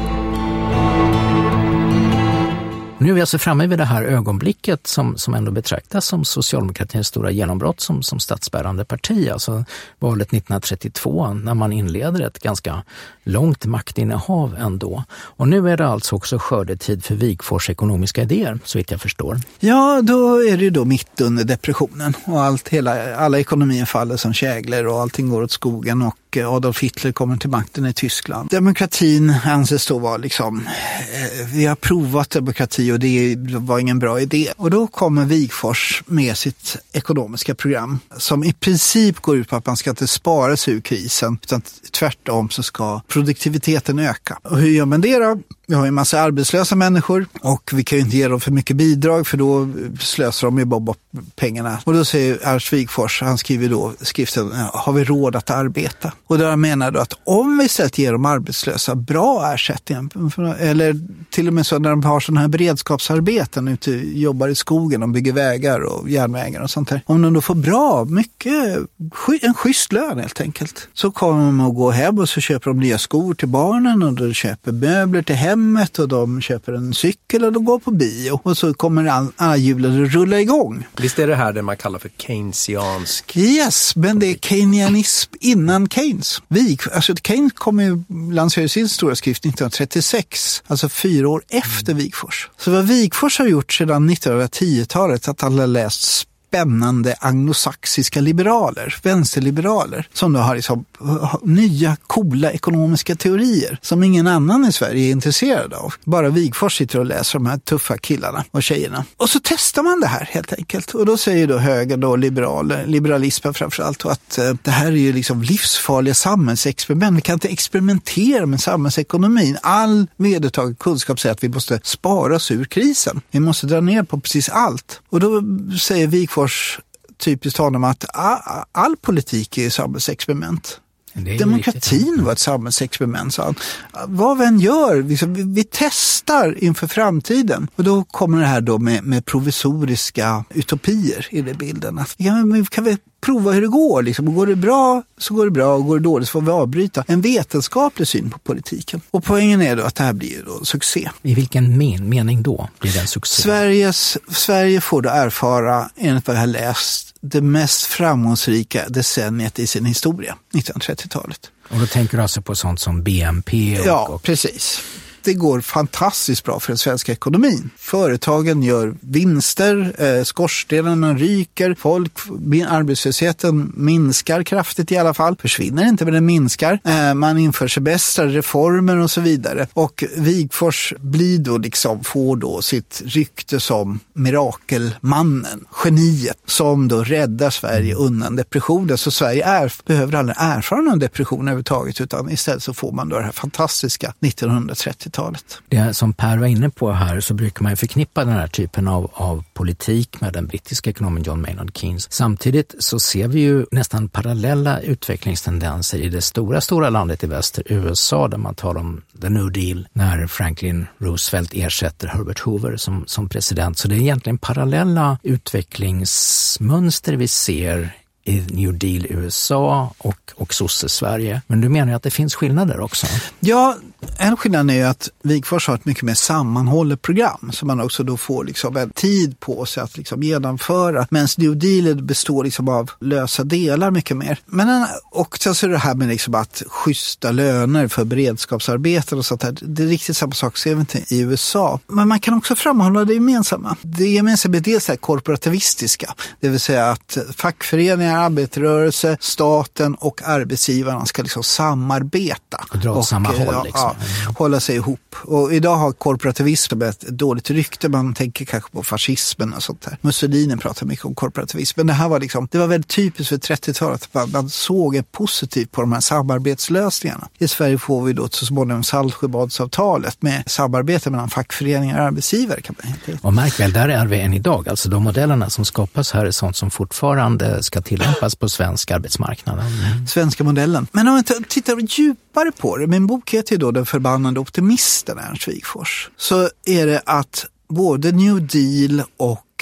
Nu är vi alltså framme vid det här ögonblicket som, som ändå betraktas som socialdemokratins stora genombrott som, som statsbärande parti. Alltså valet nittonhundratrettiotvå när man inleder ett ganska långt maktinnehav ändå. Och nu är det alltså också skördetid för Wigforss ekonomiska idéer, så vitt jag förstår. Ja, då är det ju då mitt under depressionen och allt, hela, alla ekonomier faller som kägler och allting går åt skogen och Adolf Hitler kommer till makten i Tyskland. Demokratin anses då vara liksom, eh, vi har provat demokrati och det var ingen bra idé. Och då kommer Wigforss med sitt ekonomiska program som i princip går ut på att man ska inte spara sig ur krisen utan tvärtom så ska produktiviteten öka. Och hur gör man det då? Vi har ju en massa arbetslösa människor och vi kan ju inte ge dem för mycket bidrag för då slösar de ju bara bort pengarna. Och då säger Ernst Wigforss, han skriver då skriften, har vi råd att arbeta? Och där menar du att om vi istället ger dem arbetslösa bra ersättning, eller till och med så när de har sådana här beredskapsarbeten ute, jobbar i skogen och bygger vägar och järnvägar och sånt där. Om de då får bra, mycket, en schysst lön helt enkelt, så kommer de att gå hem och så köper de nya skor till barnen och de köper möbler till hem och de köper en cykel och de går på bio och så kommer all, alla hjulen att rulla igång. Visst är det här det man kallar för keynesiansk? Yes, men det är keynesianism innan Keynes. Vi, alltså Keynes kom ju lansera sin stora skrift nittonhundratrettiosex, alltså fyra år efter Wigforss. Så vad Wigforss har gjort sedan nittonhundratio-talet att alla läst spännande anglosaxiska liberaler, vänsterliberaler, som då har liksom nya, coola ekonomiska teorier som ingen annan i Sverige är intresserad av. Bara Wigforss sitter och läser de här tuffa killarna och tjejerna. Och så testar man det här helt enkelt. Och då säger då högern och liberaler, liberalismen framförallt, att eh, det här är ju liksom livsfarliga samhällsexperiment. Vi kan inte experimentera med samhällsekonomin. All vedertagen kunskap säger att vi måste spara oss ur krisen. Vi måste dra ner på precis allt. Och då säger Wigforss typiskt honom att all, all politik är samhällsexperiment. Demokratin var ett samhällsexperiment, sa han. Vad vi än gör, vi, vi testar inför framtiden. Och då kommer det här då med, med provisoriska utopier i den bilden. Att, ja, men kan vi prova hur det går? Liksom. Och går det bra så går det bra och går det dåligt så får vi avbryta. En vetenskaplig syn på politiken. Och poängen är då att det här blir då succé. I vilken men, mening då blir det en succé? Sveriges, Sverige får då erfara, enligt vad jag har läst, det mest framgångsrika decenniet i sin historia, nittonhundratrettiotalet. Och då tänker du alltså på sånt som B N P? Och, ja, och... precis. Det går fantastiskt bra för den svenska ekonomin. Företagen gör vinster, eh, skorstenarna ryker, folk, arbetslösheten minskar kraftigt i alla fall. Försvinner inte, men den minskar. Eh, man inför semestrar, reformer och så vidare. Och Wigforss blir då liksom, får då sitt rykte som mirakelmannen, geniet, som då räddar Sverige undan depressionen. Så Sverige är, behöver aldrig erfara någon depression överhuvudtaget, utan istället så får man då det här fantastiska nittonhundratrettiotalet. Det som Per var inne på här, så brukar man ju förknippa den här typen av, av politik med den brittiska ekonomen John Maynard Keynes. Samtidigt så ser vi ju nästan parallella utvecklingstendenser i det stora, stora landet i väster, U S A, där man talar om the New Deal när Franklin Roosevelt ersätter Herbert Hoover som, som president. Så det är egentligen parallella utvecklingsmönster vi ser i New Deal i U S A och, och sosse Sverige. Men du menar ju att det finns skillnader också? Ja, en skillnad är ju att Wigforss har ett mycket mer sammanhållet program som man också då får liksom en tid på sig att liksom genomföra. Medan New Deal består liksom av lösa delar mycket mer. Men och så är det här med liksom att schyssta löner för beredskapsarbeten och sånt där. Det är riktigt samma sak ser vi inte i U S A. Men man kan också framhålla det gemensamma. Det gemensamma är dels här korporativistiska. Det vill säga att fackföreningar, arbetarrörelse, staten och arbetsgivarna ska liksom samarbeta. Och dra åt samma håll liksom. Ja, hålla sig ihop. Och idag har korporativism ett dåligt rykte. Man tänker kanske på fascismen och sånt där. Mussolini pratar mycket om korporativism. Men det här var liksom, det var väldigt typiskt för trettiotalet. Man, man såg positivt på de här samarbetslösningarna. I Sverige får vi då så småningom Saltsjöbadsavtalet med samarbete mellan fackföreningar och arbetsgivare. Kan man helt och märk väl, där är vi än idag. Alltså de modellerna som skapas här är sånt som fortfarande ska tillämpas på svensk arbetsmarknad. Mm. Svenska modellen. Men om man tittar djupare på det, min bok heter ju då Den förbannade optimisten, Ernst Wigforss, så är det att både New Deal och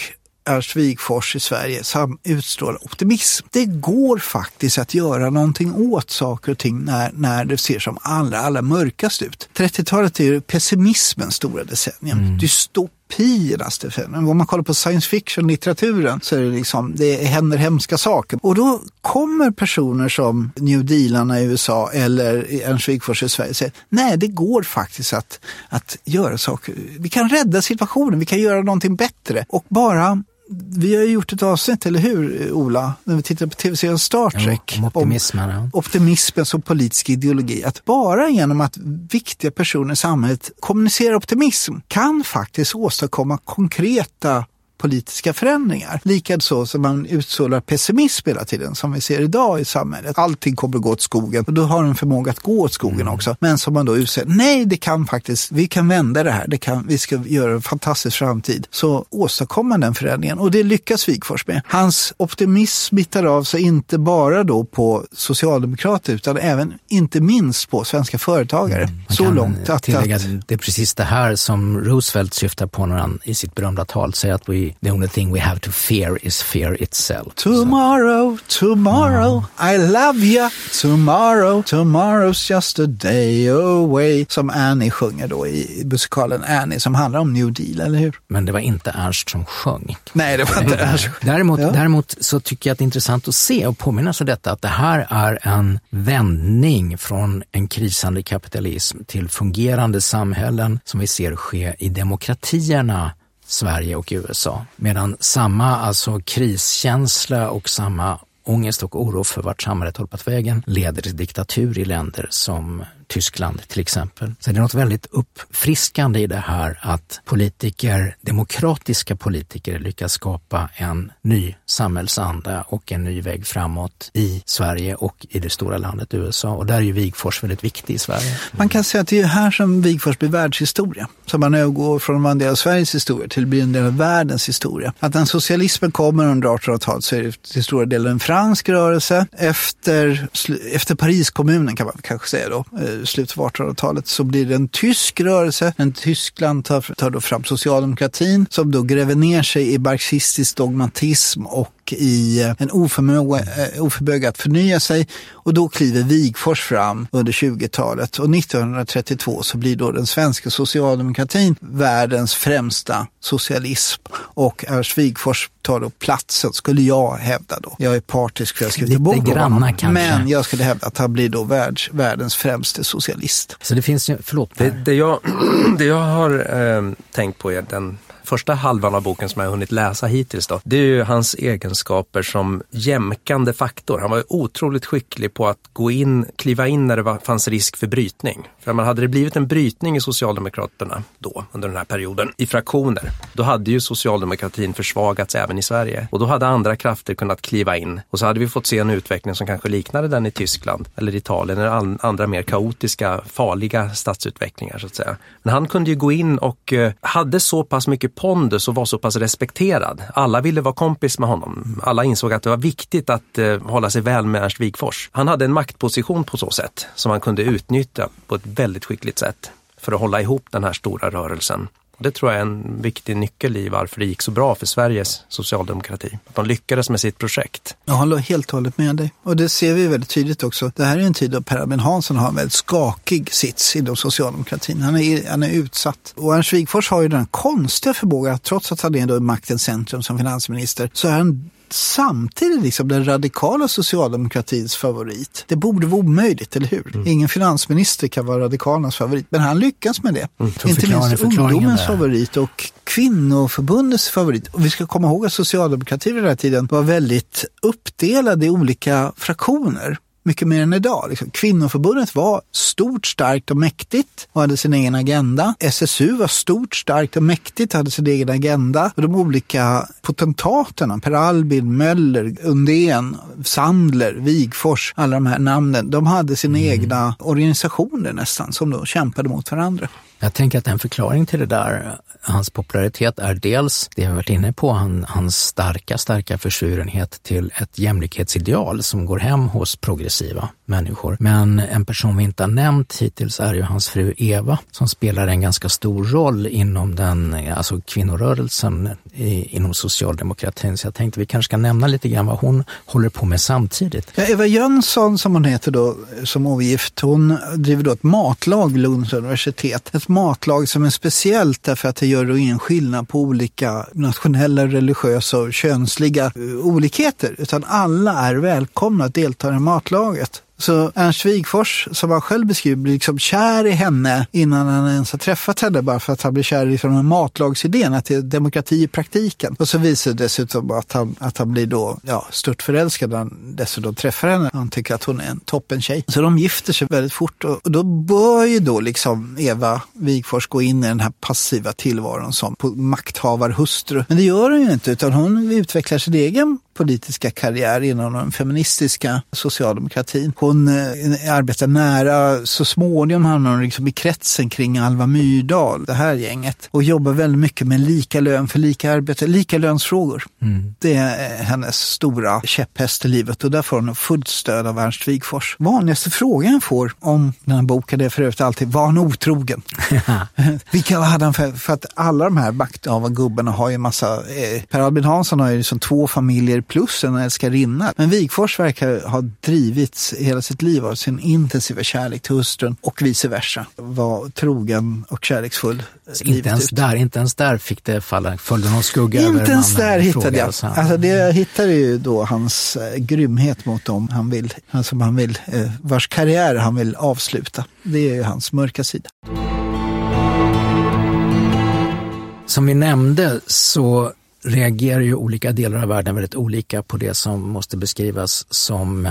Ernst Wigforss i Sverige som utstrålar optimism. Det går faktiskt att göra någonting åt saker och ting när, när det ser som allra, allra mörkast ut. trettiotalet är ju pessimismens stora decennium. Mm. Dystopiernas decennium. Om man kollar på science fiction-litteraturen så är det liksom, det händer hemska saker. Och då kommer personer som New Dealarna i U S A eller Ernst Wigforss i Sverige och säger, nej, det går faktiskt att, att göra saker. Vi kan rädda situationen, vi kan göra någonting bättre. Och bara, vi har ju gjort ett avsnitt, eller hur Ola, när vi tittar på tv-serien Star Trek. Jo, om optimismen. Om optimismen som politisk ideologi. Att bara genom att viktiga personer i samhället kommunicerar optimism kan faktiskt åstadkomma konkreta politiska förändringar. Likaså som man utsålar pessimism hela tiden, som vi ser idag i samhället. Allting kommer att gå åt skogen och då har en förmåga att gå åt skogen mm. också. Men som man då utsäger, nej, det kan faktiskt, vi kan vända det här, det kan, vi ska göra en fantastisk framtid. Så åstadkommer man den förändringen och det lyckas Wigforss med. Hans optimism smittar av sig inte bara då på socialdemokrater utan även inte minst på svenska företagare. Mm. Så långt att, tillägga, att... Det är precis det här som Roosevelt syftar på när han i sitt berömda tal säger att we the only thing we have to fear is fear itself. Tomorrow, tomorrow, mm. I love you. Tomorrow, tomorrow's just a day away. Som Annie sjunger då i musikalen Annie som handlar om New Deal, eller hur? Men det var inte Ernst som sjöng. Nej, det var inte Ernst. Däremot, ja. däremot så tycker jag att det är intressant att se och påminna sig detta att det här är en vändning från en krisande kapitalism till fungerande samhällen som vi ser ske i demokratierna Sverige och U S A. Medan samma alltså kriskänsla och samma ångest och oro för vart samhället håller på att vägen leder till diktatur i länder som Tyskland till exempel. Så det är något väldigt uppfriskande i det här att politiker, demokratiska politiker lyckas skapa en ny samhällsanda och en ny väg framåt i Sverige och i det stora landet U S A. Och där är ju Wigforss väldigt viktig i Sverige. Man kan säga att det är här som Wigforss blir världshistoria. Så man övergår från att vara en del av Sveriges historia till att bli en del av världens historia. Att när socialismen kommer under artonhundratalet så är det till stora delar en fransk rörelse. Efter, efter Pariskommunen kan man kanske säga då, slutet av artonhundratalet så blir det en tysk rörelse. En Tyskland tar, tar då fram socialdemokratin som då gräver ner sig i marxistisk dogmatism och i en oförmåga, oförmåga att förnya sig och då kliver Wigforss fram under tjugotalet och nittonhundratrettiotvå så blir då den svenska socialdemokratin världens främsta socialism och Ernst Wigforss tar då platsen, skulle jag hävda då. Jag är partisk för jag skrivit bok om honom, men jag skulle hävda att han blir då världs, världens främste socialist. Så det finns ju, förlåt. Det, det, jag, det jag har eh, tänkt på är den första halvan av boken som jag har hunnit läsa hittills då, det är ju hans egenskaper som jämkande faktor. Han var otroligt skicklig på att gå in, kliva in när det var, fanns risk för brytning. För man hade det blivit en brytning i Socialdemokraterna då, under den här perioden, i fraktioner, då hade ju socialdemokratin försvagats även i Sverige. Och då hade andra krafter kunnat kliva in. Och så hade vi fått se en utveckling som kanske liknade den i Tyskland eller Italien eller andra mer kaotiska, farliga statsutvecklingar så att säga. Men han kunde ju gå in och eh, hade så pass mycket pondus och var så pass respekterad. Alla ville vara kompis med honom. Alla insåg att det var viktigt att eh, hålla sig väl med Ernst Wigforss. Han hade en maktposition på så sätt som han kunde utnyttja på ett väldigt skickligt sätt för att hålla ihop den här stora rörelsen. Och det tror jag är en viktig nyckel i varför det gick så bra för Sveriges socialdemokrati. Att de lyckades med sitt projekt. Jag håller helt och hållet med dig. Och det ser vi väldigt tydligt också. Det här är en tid då Per Albin Hansson har en väldigt skakig sits inom socialdemokratin. Han är, han är utsatt. Och Ernst Wigforss har ju den konstiga förmågan, trots att han är då i maktens centrum som finansminister, så är han samtidigt liksom den radikala socialdemokratins favorit. Det borde vara omöjligt, eller hur? Mm. Ingen finansminister kan vara radikalens favorit, men han lyckas med det. Mm. Inte minst ungdomens där. Favorit och kvinnoförbundets favorit. Och vi ska komma ihåg att socialdemokratin vid den här tiden var väldigt uppdelad i olika fraktioner. Mycket mer än idag. Liksom. Kvinnoförbundet var stort, starkt och mäktigt och hade sin egen agenda. S S U var stort, starkt och mäktigt och hade sin egen agenda. Och de olika potentaterna, Per Albin, Möller, Undén, Sandler, Wigforss, alla de här namnen, de hade sina mm. egna organisationer nästan som då kämpade mot varandra. Jag tänker att en förklaring till det där, hans popularitet, är dels det vi har varit inne på, han, hans starka, starka försvurenhet till ett jämlikhetsideal som går hem hos progressiva människor. Men en person vi inte har nämnt hittills är ju hans fru Eva, som spelar en ganska stor roll inom den, alltså kvinnorörelsen i, inom socialdemokratin. Så jag tänkte vi kanske ska nämna lite grann vad hon håller på med samtidigt. Ja, Eva Jönsson, som hon heter då, som ogift, hon driver då ett matlag vid Lunds universitet. Ett matlag som är speciellt därför att det gör då ingen skillnad på olika nationella, religiösa och könsliga olikheter, utan alla är välkomna att delta i matlaget. Så Ernst Wigforss, som han själv beskriver, blir liksom kär i henne innan han ens har träffat henne, bara för att han blir kär i liksom matlagsidén, att det är demokrati i praktiken. Och så visar det dessutom att han, att han blir då ja, stört förälskad när han dessutom träffar henne. Han tycker att hon är en toppen tjej. Så de gifter sig väldigt fort, och, och då bör ju då liksom Eva Wigforss gå in i den här passiva tillvaron som makthavarhustru. Men det gör hon ju inte, utan hon utvecklar sin egen politiska karriär inom den feministiska socialdemokratin. Hon eh, arbetar nära, så småningom hamnar hon liksom i kretsen kring Alva Myrdal, det här gänget, och jobbar väldigt mycket med lika lön för lika arbete, lika lönsfrågor. Mm. Det är hennes stora käpphäst i livet, och där får hon fullt stöd av Ernst Wigforss. Vanligaste frågan jag får om den här boken är för övrigt alltid, var han otrogen? Vilka hade han för, för att alla de här makthavargubbarna har ju massa, eh, Per Albin Hansson har ju liksom två familjer plus en älskarinna. Men Wigforss verkar ha drivits hela sitt liv av sin intensiva kärlek till hustrun och vice versa. Var trogen och kärleksfull. Inte ens, där, inte ens där fick det falla, följde någon skugga inte över Inte ens där hittade jag. Alltså, alltså det jag hittade ju då hans eh, grymhet mot dem han vill, alltså han vill eh, vars karriär han vill avsluta. Det är ju hans mörka sida. Som vi nämnde så reagerar ju olika delar av världen väldigt olika på det som måste beskrivas som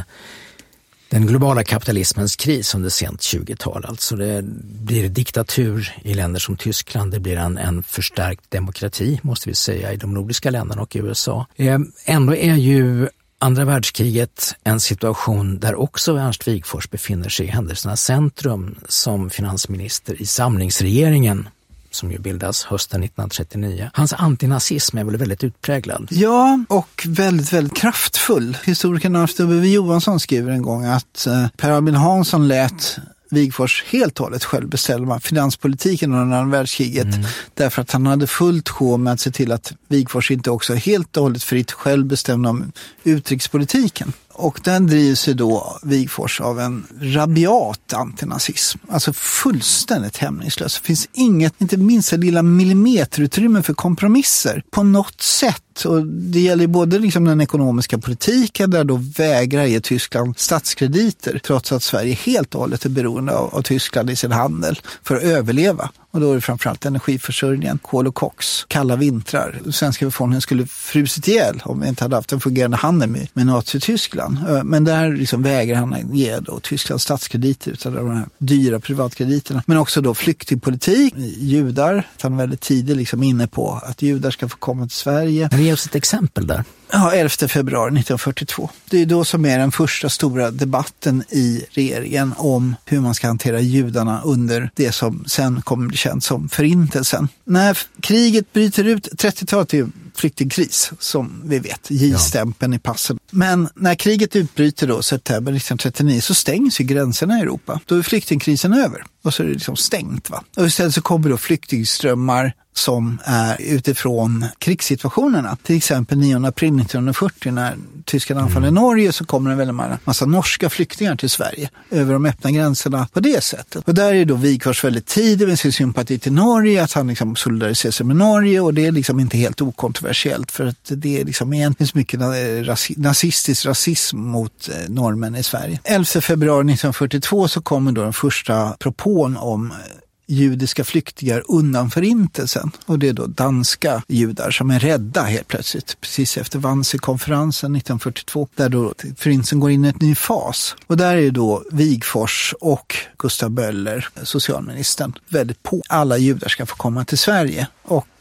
den globala kapitalismens kris under sent tjugotal. Alltså det blir diktatur i länder som Tyskland, det blir en, en förstärkt demokrati måste vi säga i de nordiska länderna och i U S A. Eh, ändå är ju andra världskriget en situation där också Ernst Wigforss befinner sig i händelsernas centrum som finansminister i samlingsregeringen, som ju bildas hösten nittonhundratrettionio. Hans antinazism är väl väldigt utpräglad? Ja, och väldigt, väldigt kraftfull. Historikern Alf W. Johansson skriver en gång att eh, Per Albin Hansson lät Wigforss helt och hållet själv bestämma finanspolitiken under andra världskriget, mm. därför att han hade fullt sjå med att se till att Wigforss inte också helt och hållet fritt själv bestämde om utrikespolitiken. Och den drivs sig då Wigforss av en rabiat antinazism. Alltså fullständigt hämningslös. Det finns inget, inte minst ett lilla millimeterutrymme för kompromisser på något sätt. Och det gäller både liksom den ekonomiska politiken, där då vägrar ge Tyskland statskrediter trots att Sverige helt och hållet är beroende av, av Tyskland i sin handel för att överleva. Och då är det framförallt energiförsörjningen, kol och koks, kalla vintrar. Svenska befolkningen skulle frusit ihjäl om vi inte hade haft en fungerande handel med, med Nazi-Tyskland. Men där liksom vägrar han ge då Tysklands statskrediter utan de här dyra privatkrediterna. Men också då flyktingpolitik, judar. Han är väldigt tidigt liksom inne på att judar ska få komma till Sverige. Ge oss ett exempel där. Ja, elfte februari nittonhundrafyrtiotvå. Det är då som är den första stora debatten i regeringen om hur man ska hantera judarna under det som sen kommer bli känt som förintelsen. När kriget bryter ut, trettiotalet är ju flyktingkris som vi vet, J-stämpeln ja. i passen. Men när kriget utbryter då september nittonhundratrettionio så stängs ju gränserna i Europa. Då är flyktingkrisen över och så är det liksom stängt va. Och istället så kommer då flyktingströmmar som är utifrån krigssituationerna. Till exempel nionde april nittonhundrafyrtio när Tyskland anfaller mm. Norge så kommer det väldigt många massa norska flyktingar till Sverige över de öppna gränserna på det sättet. Och där är då Wigforss väldigt tidig med sin sympati till Norge, att han liksom solidariserar sig med Norge, och det är liksom inte helt okontroversiellt för att det är liksom egentligen så mycket nazistisk rasism mot norrmän i Sverige. elfte februari nittonhundrafyrtiotvå så kommer då den första propån om judiska flyktingar undan förintelsen. Och det är då danska judar som är rädda helt plötsligt. Precis efter Wannsee-konferensen nittonhundrafyrtiotvå. Där då förintelsen går in i ett ny fas. Och där är då Wigforss och Gustav Böller, socialministern, väldigt på. Alla judar ska få komma till Sverige. Och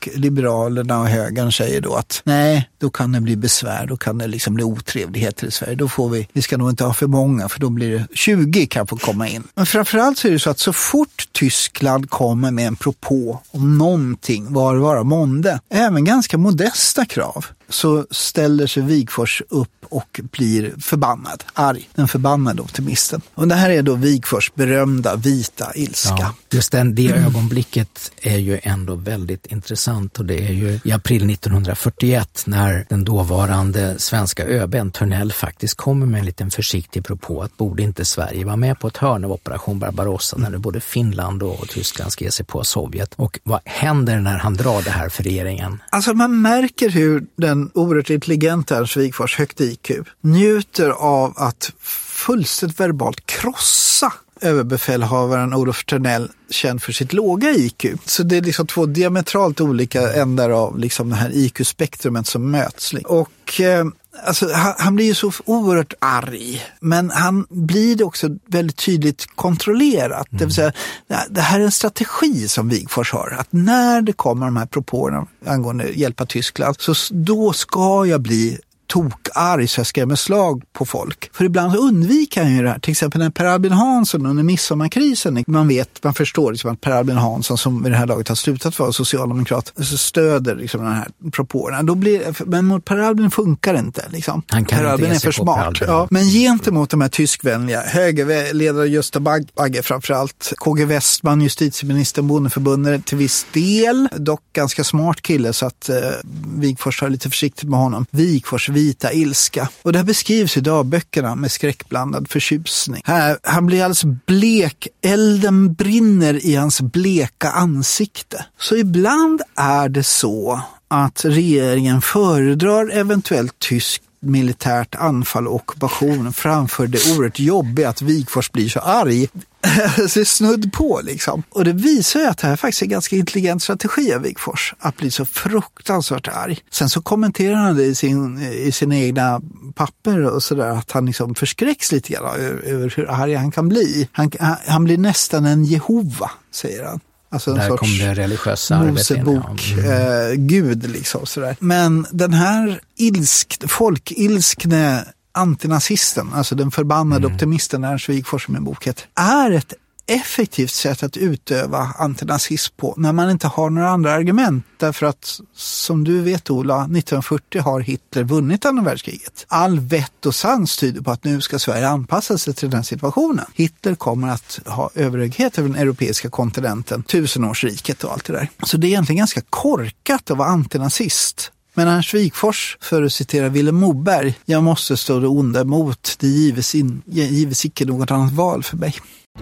och liberalerna och högern säger då att nej, då kan det bli besvär, då kan det liksom bli otrevligheter i Sverige. Då får vi, vi ska nog inte ha för många för då blir det tjugo kan få komma in. Men framförallt så är det så att så fort Tyskland kommer med en propå om någonting, var vara månde, även ganska modesta krav, så ställer sig Wigforss upp och blir förbannad, arg, den förbannade optimisten. Och det här är då Wigforss berömda vita ilska. Ja, just den, det ögonblicket är ju ändå väldigt intressant och det är ju i april nittonhundrafyrtioett när den dåvarande svenska ÖB:n Törnell faktiskt kommer med en liten försiktig propå att borde inte Sverige vara med på ett hörn av Operation Barbarossa när det både Finland och Tyskland ska ge sig på Sovjet. Och vad händer när han drar det här för regeringen? Alltså man märker hur den oerhört intelligenta Ernst Wigforss, högt I Q, njuter av att fullständigt verbalt krossa överbefälhavaren Olof Törnell, känd för sitt låga I Q. Så det är liksom två diametralt olika ändar av liksom det här I Q-spektrumet som möts. Och eh, alltså, han, han blir ju så oerhört arg, men han blir det också väldigt tydligt kontrollerat. Mm. Det vill säga, det här är en strategi som Wigforss har, att när det kommer de här propåerna angående hjälpa Tyskland, så då ska jag bli tokarg så jag skrämmer slag på folk. För ibland undviker han ju det här. Till exempel när Per Albin Hansson under midsommarkrisen, man vet, man förstår liksom att Per Albin Hansson som vid det här laget har slutat vara socialdemokrat, så stöder liksom den här propåerna. Då blir, men mot Per Albin funkar det inte. Liksom. Han kan Per Albin är för smart. Ja, men gentemot de här tyskvänliga högerledare Gösta Bagge framförallt, K G Westman, justitieministern, bondeförbundet till viss del, dock ganska smart kille så att eh, Wigforss har lite försiktigt med honom. Wigforss vita ilska. Och det här beskrivs i dagböckerna med skräckblandad förtjusning. Här, han blir alldeles blek. Elden brinner i hans bleka ansikte. Så ibland är det så att regeringen föredrar eventuellt tysk militärt anfall och ockupation framför det oerhört jobbiga att Wigforss blir så arg. Det är snudd på liksom. Och det visar ju att det här faktiskt är en ganska intelligent strategi av Wigforss. Att bli så fruktansvärt arg. Sen så kommenterar han det i, sin, i sina egna papper och sådär. Att han liksom förskräcks lite grann över, över hur arg han kan bli. Han, han, han blir nästan en Jehova, säger han. Alltså en där sorts kom det religiösa Mosebok, mm. eh, gud liksom sådär. Men den här ilsk, folkilskne antinazisten, alltså den förbannade mm. optimisten Ernst Wigforss med boket, är ett effektivt sätt att utöva antinazism på när man inte har några andra argument. Därför att, som du vet Ola, nittonhundrafyrtio har Hitler vunnit andra världskriget. All vett och sans tyder på att nu ska Sverige anpassa sig till den situationen. Hitler kommer att ha överhöghet över den europeiska kontinenten, tusenårsriket och allt det där. Så det är egentligen ganska korkat att vara antinazist. Men Ernst Wigforss, för att citera Vilhelm Moberg, jag måste stå det onda emot, det gives, in, gives icke något annat val för mig.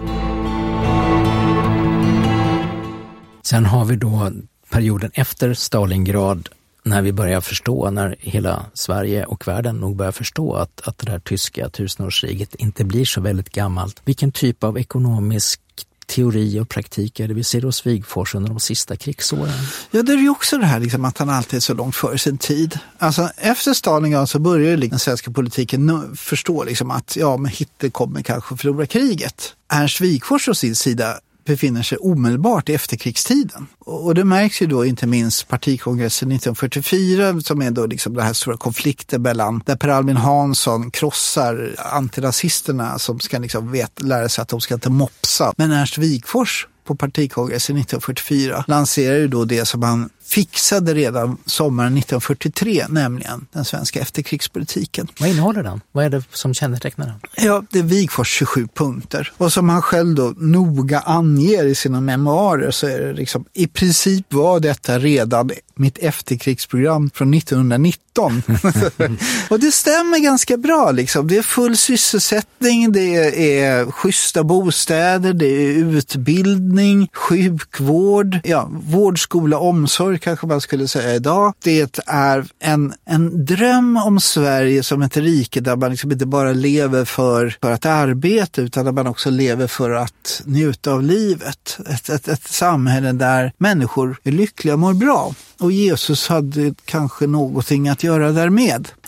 Sen har vi då perioden efter Stalingrad när vi börjar förstå, när hela Sverige och världen nog börjar förstå att, att det här tyska tusenårsriket inte blir så väldigt gammalt. Vilken typ av ekonomisk teori och praktik är det vi ser hos Wigforss under de sista krigsåren? Ja, det är ju också det här liksom, att han alltid är så långt före sin tid. Alltså, efter Stalingrad så börjar liksom, den svenska politiken förstå liksom, att ja, men Hitler kommer kanske förlora kriget. Ernst Wigforss å sin sida befinner sig omedelbart i efterkrigstiden. Och det märks ju då inte minst partikongressen nittonhundrafyrtiofyra som är då liksom den här stora konflikten mellan där Per Albin Hansson krossar antirasisterna som ska liksom vet, lära sig att de ska inte mopsa. Men Ernst Wigforss på partikongressen nittonhundrafyrtiofyra lanserar ju då det som han fixade redan sommaren nittonhundrafyrtiotre, nämligen den svenska efterkrigspolitiken. Vad innehåller den? Vad är det som kännetecknar den? Ja, det är Wigforss tjugosju punkter. Och som han själv då noga anger i sina memoarer så är det liksom, i princip var detta redan mitt efterkrigsprogram från nittonhundranitton. Och det stämmer ganska bra liksom. Det är full sysselsättning, det är schyssta bostäder, det är utbildning, sjukvård, ja, vård, skola, omsorg kanske man skulle säga idag. Det är en, en dröm om Sverige som ett rike där man liksom inte bara lever för, för att arbeta utan där man också lever för att njuta av livet. Ett, ett, ett samhälle där människor är lyckliga och mår bra. Och Jesus hade kanske någonting att göra därmed.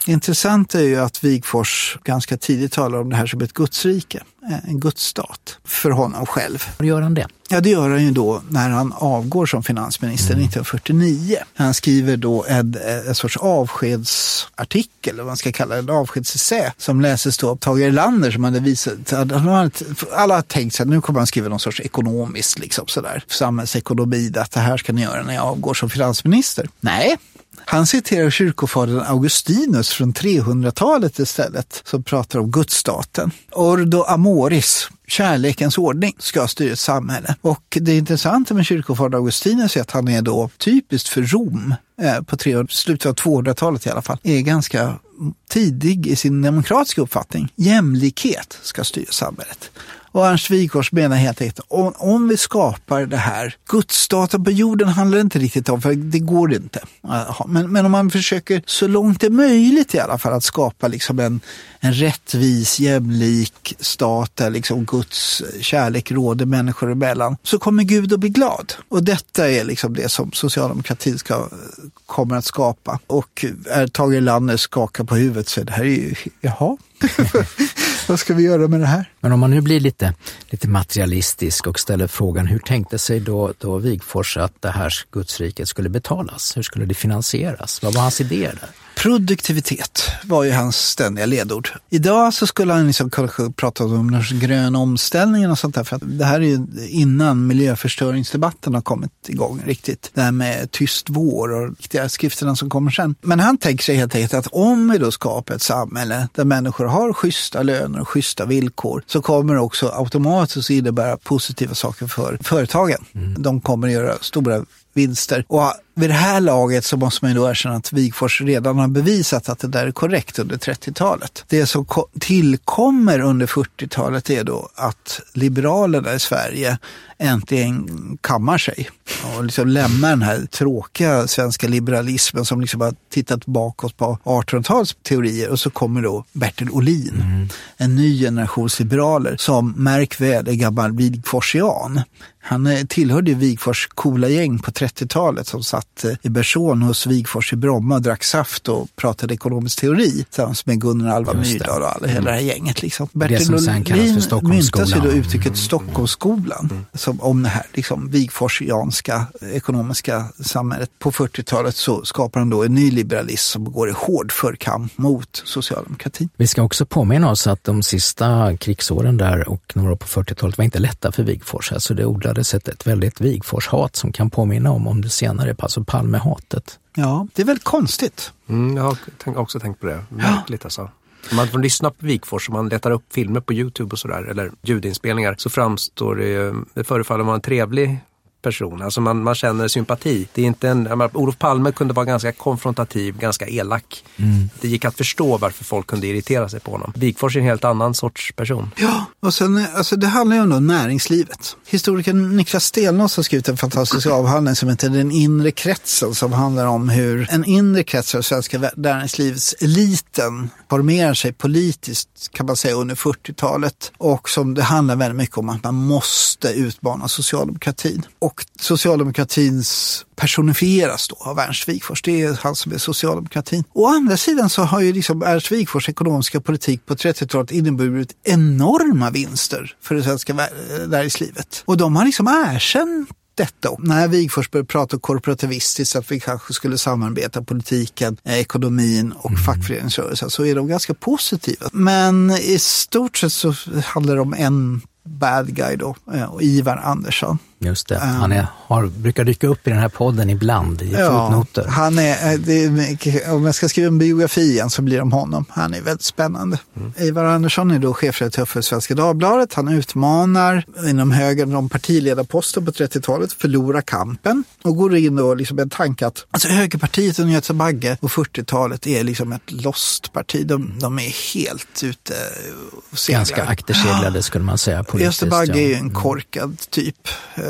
Intressant är ju att Wigforss ganska tidigt talar om det här som ett gudsrike, en gudsstat för honom själv. Hur gör han det? Ja, det gör han ju då när han avgår som finansminister mm. nittonhundrafyrtionio. Han skriver då en, en sorts avskedsartikel, eller vad man ska kalla det, en avskedsessä, som läses då av Tage Erlander, som hade visat, alla har tänkt sig att nu kommer han skriva någon sorts ekonomiskt, liksom sådär, samhällsekonomi, att det här ska ni göra när jag avgår som finansminister. Nej. Han citerar kyrkofadern Augustinus från trehundratalet istället, som pratar om gudsstaten. Ordo amoris, kärlekens ordning, ska styra ett samhälle. Och det intressanta med kyrkofadern Augustinus är att han är då typiskt för Rom eh, på tre, slutet av tvåhundratalet i alla fall, är ganska tidig i sin demokratiska uppfattning. Jämlikhet ska styra samhället. Och Ernst Wigforss menar helt enkelt, om, om vi skapar det här, gudsstaten på jorden handlar det inte riktigt om, för det går inte. Men, men om man försöker så långt det är möjligt i alla fall att skapa liksom en, en rättvis, jämlik stat där liksom Guds kärlek råder människor emellan, så kommer Gud att bli glad. Och detta är liksom det som socialdemokratin ska, kommer att skapa. Och är Tage Erlander skakar på huvudet, så det här är ju, jaha. Vad ska vi göra med det här? Men om man nu blir lite, lite materialistisk och ställer frågan, hur tänkte sig då, då Wigforss att det här gudsriket skulle betalas? Hur skulle det finansieras? Vad var hans idéer där? Produktivitet var ju hans ständiga ledord. Idag så skulle han liksom kanske prata om den gröna omställningen och sånt där, för att det här är ju innan miljöförstöringsdebatten har kommit igång riktigt. Det här med tyst vår och de skrifterna som kommer sen. Men han tänker sig helt enkelt att om vi då skapar ett samhälle där människor har schyssta löner och schyssta villkor, så kommer det också automatiskt innebära positiva saker för företagen. Mm. De kommer att göra stora vinster. Och vid det här laget så måste man ju då erkänna att Wigforss redan har bevisat att det där är korrekt under trettiotalet. Det som tillkommer under fyrtiotalet är då att liberalerna i Sverige äntligen kammar sig och liksom lämnar den här tråkiga svenska liberalismen som liksom har tittat bakåt på artonhundratalets teorier, och så kommer då Bertil Ohlin, mm. en ny generations liberaler som, märk väl, är gammal Wigforsian. Han tillhörde ju Wigforss coola gäng på trettiotalet som satt i Bersån hos Wigforss i Bromma och drack saft och pratade ekonomisk teori tillsammans med Gunnar Alva Myrdal och alla, hela det här gänget. Liksom. Bertil Ohlin myntas ju då uttrycket mm. Stockholmsskolan mm. som om det här liksom, Wigforsianska ekonomiska samhället. På fyrtiotalet så skapar han då en ny liberalism som går i hård förkamp mot socialdemokratin. Vi ska också påminna oss att de sista krigsåren där och några år på fyrtiotalet var inte lätta för Wigforss. Alltså det odlade sett ett väldigt Wigforss-hat som kan påminna om om det senare, alltså Palme-hatet. Ja, det är väl konstigt. Mm, jag har också tänkt på det. Märkligt ja. Alltså. Om man får lyssna på Wigforss, om man letar upp filmer på YouTube och sådär, eller ljudinspelningar, så framstår det, det förefaller vara en trevlig person. Alltså man, man känner sympati. Det är inte en, menar, Olof Palme kunde vara ganska konfrontativ, ganska elak. Mm. Det gick att förstå varför folk kunde irritera sig på honom. Wigforss är en helt annan sorts person. Ja, och sen, alltså det handlar ju om näringslivet. Historikern Niklas Stelnås har skrivit en fantastisk avhandling som heter Den inre kretsen, som handlar om hur en inre krets av svenska näringslivets eliten formerar sig politiskt, kan man säga, under fyrtiotalet, och som det handlar väldigt mycket om att man måste utmana socialdemokratin. Och socialdemokratins personifieras då av Ernst Wigforss. Det är han som är socialdemokratin. Å andra sidan så har ju liksom Ernst Wigforss ekonomiska politik på trettiotalet inneburit enorma vinster för det svenska näringslivet. Och de har liksom erkänt detta. När Wigforss började prata korporativistiskt, att vi kanske skulle samarbeta politiken, ekonomin och mm. fackföreningsrörelsen, så är de ganska positiva. Men i stort sett så handlar det om en bad guy då, och Ivar Andersson. Just det. Han är, har, brukar dyka upp i den här podden ibland i ja, fotnoter. Han är, det är, om jag ska skriva en biografi igen så blir det om honom. Han är väldigt spännande. Mm. Ivar Andersson är då chefredaktör för Svenska Dagbladet. Han utmanar inom högern de partiledarposten på trettiotalet, förlorar kampen och går in då liksom en tanke att alltså högerpartiet under Gösta Bagge på fyrtiotalet är liksom ett lost parti. De, de är helt ute och seglar. Ganska akterseglade skulle man säga politiskt. Gösta Bagge ja. är ju en korkad typ.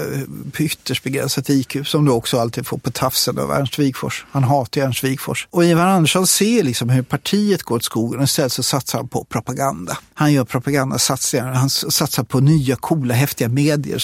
Ytterst begränsat I Q som du också alltid får på tafsen av Ernst Wigforss. Han hatar Ernst Wigforss. Och Ivar Andersson ser liksom hur partiet går åt skogen, och istället så satsar han på propaganda. Han gör propagandasatsningar. Han satsar på nya, coola, häftiga medier som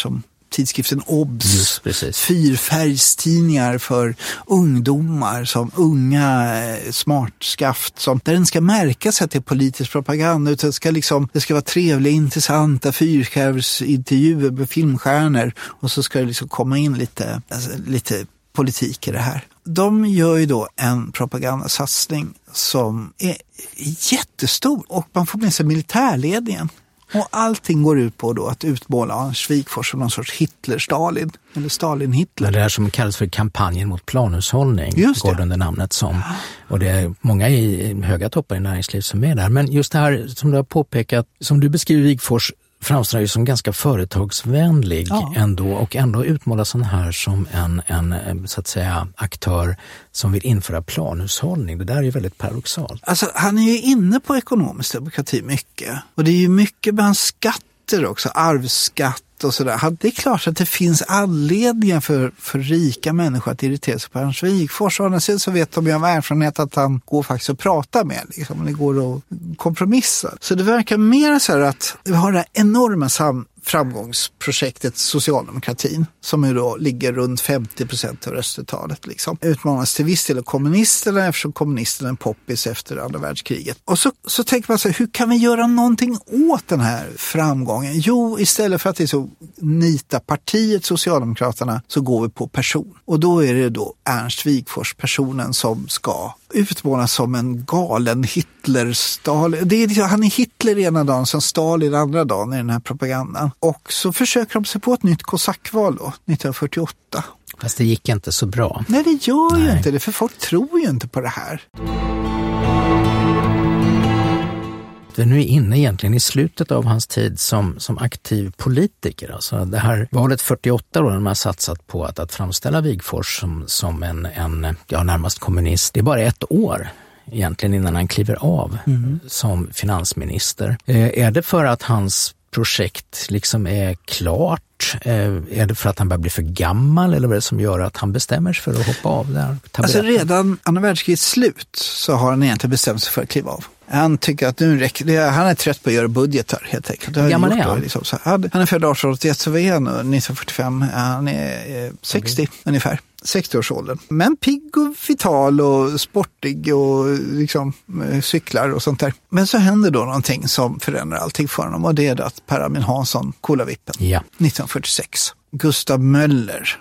tidskriften Obs. Just precis. Fyrfärgstidningar för ungdomar som unga eh, smartskaft. Som, där den ska märkas att det är politisk propaganda. Utan det, ska liksom, det ska vara trevliga, intressanta fyrskärvsintervjuer med filmstjärnor. Och så ska det liksom komma in lite, alltså, lite politik i det här. De gör ju då en propagandasatsning som är jättestor. Och man får med sig militärledningen. Och allting går ut på då att utmåla Ernst Wigforss som någon sorts Hitler-Stalin. Eller Stalin-Hitler. Det här som kallas för kampanjen mot planhushållning. Just det. Går under namnet som. Och det är många i höga toppar i näringsliv som är där. Men just det här som du har påpekat, som du beskriver Wigforss, framstår ju som ganska företagsvänlig ja. ändå och ändå utmålas han här som en, en så att säga aktör som vill införa planhushållning. Det där är ju väldigt paradoxalt. Alltså han är ju inne på ekonomisk demokrati mycket och det är ju mycket med hans skatter också, arvsskatt och sådär. Det är klart att det finns anledningar för, för rika människor att irritera sig på Ernst Wigforss. Och annars så vet de ju av erfarenhet att han går faktiskt att prata med. Liksom. Det går att kompromissa. Så det verkar mer så här att vi har det här enorma sam- framgångsprojektet Socialdemokratin som ju då ligger runt femtio procent av röstetalet liksom. Utmanas till viss del av kommunisterna eftersom kommunisterna är en poppis efter andra världskriget. Och så, så tänker man så här, hur kan vi göra någonting åt den här framgången? Jo, istället för att det är så nita partiet Socialdemokraterna så går vi på person. Och då är det då Ernst Wigforss personen som ska utmålas som en galen Hitler-Stalin. Det är liksom, han är Hitler ena dagen som Stalin andra dagen i den här propagandan. Och så försöker de sig på ett nytt kosackval då, nittonhundrafyrtioåtta. Fast det gick inte så bra. Nej, det gör Nej. ju inte det, för folk tror ju inte på det här. Vi är nu inne egentligen i slutet av hans tid som, som aktiv politiker. Alltså det här valet fyrtioåtta då, när man har satsat på att, att framställa Wigforss som, som en, en ja, närmast kommunist. Det är bara ett år egentligen innan han kliver av mm. som finansminister. Eh, är det för att hans projekt liksom är klart? Eh, är det för att han börjar bli för gammal eller vad är det som gör att han bestämmer sig för att hoppa av där? Alltså redan andra världskrigets slut så har han egentligen bestämt sig för att kliva av. Han tycker att nu räcker det. Han är trött på att göra budgetar helt enkelt. Hur gammal är han? Liksom så. Han är född arton åttioett, så var han nittonhundrafyrtiofem. Han är eh, sextio okay. ungefär. sextio-årsåldern. Men pigg och vital och sportig och liksom eh, cyklar och sånt där. Men så händer då någonting som förändrar allting för honom och det är att Per Albin Hansson kolar vippen. Ja. nittonhundrafyrtiosex. Gustav Möller,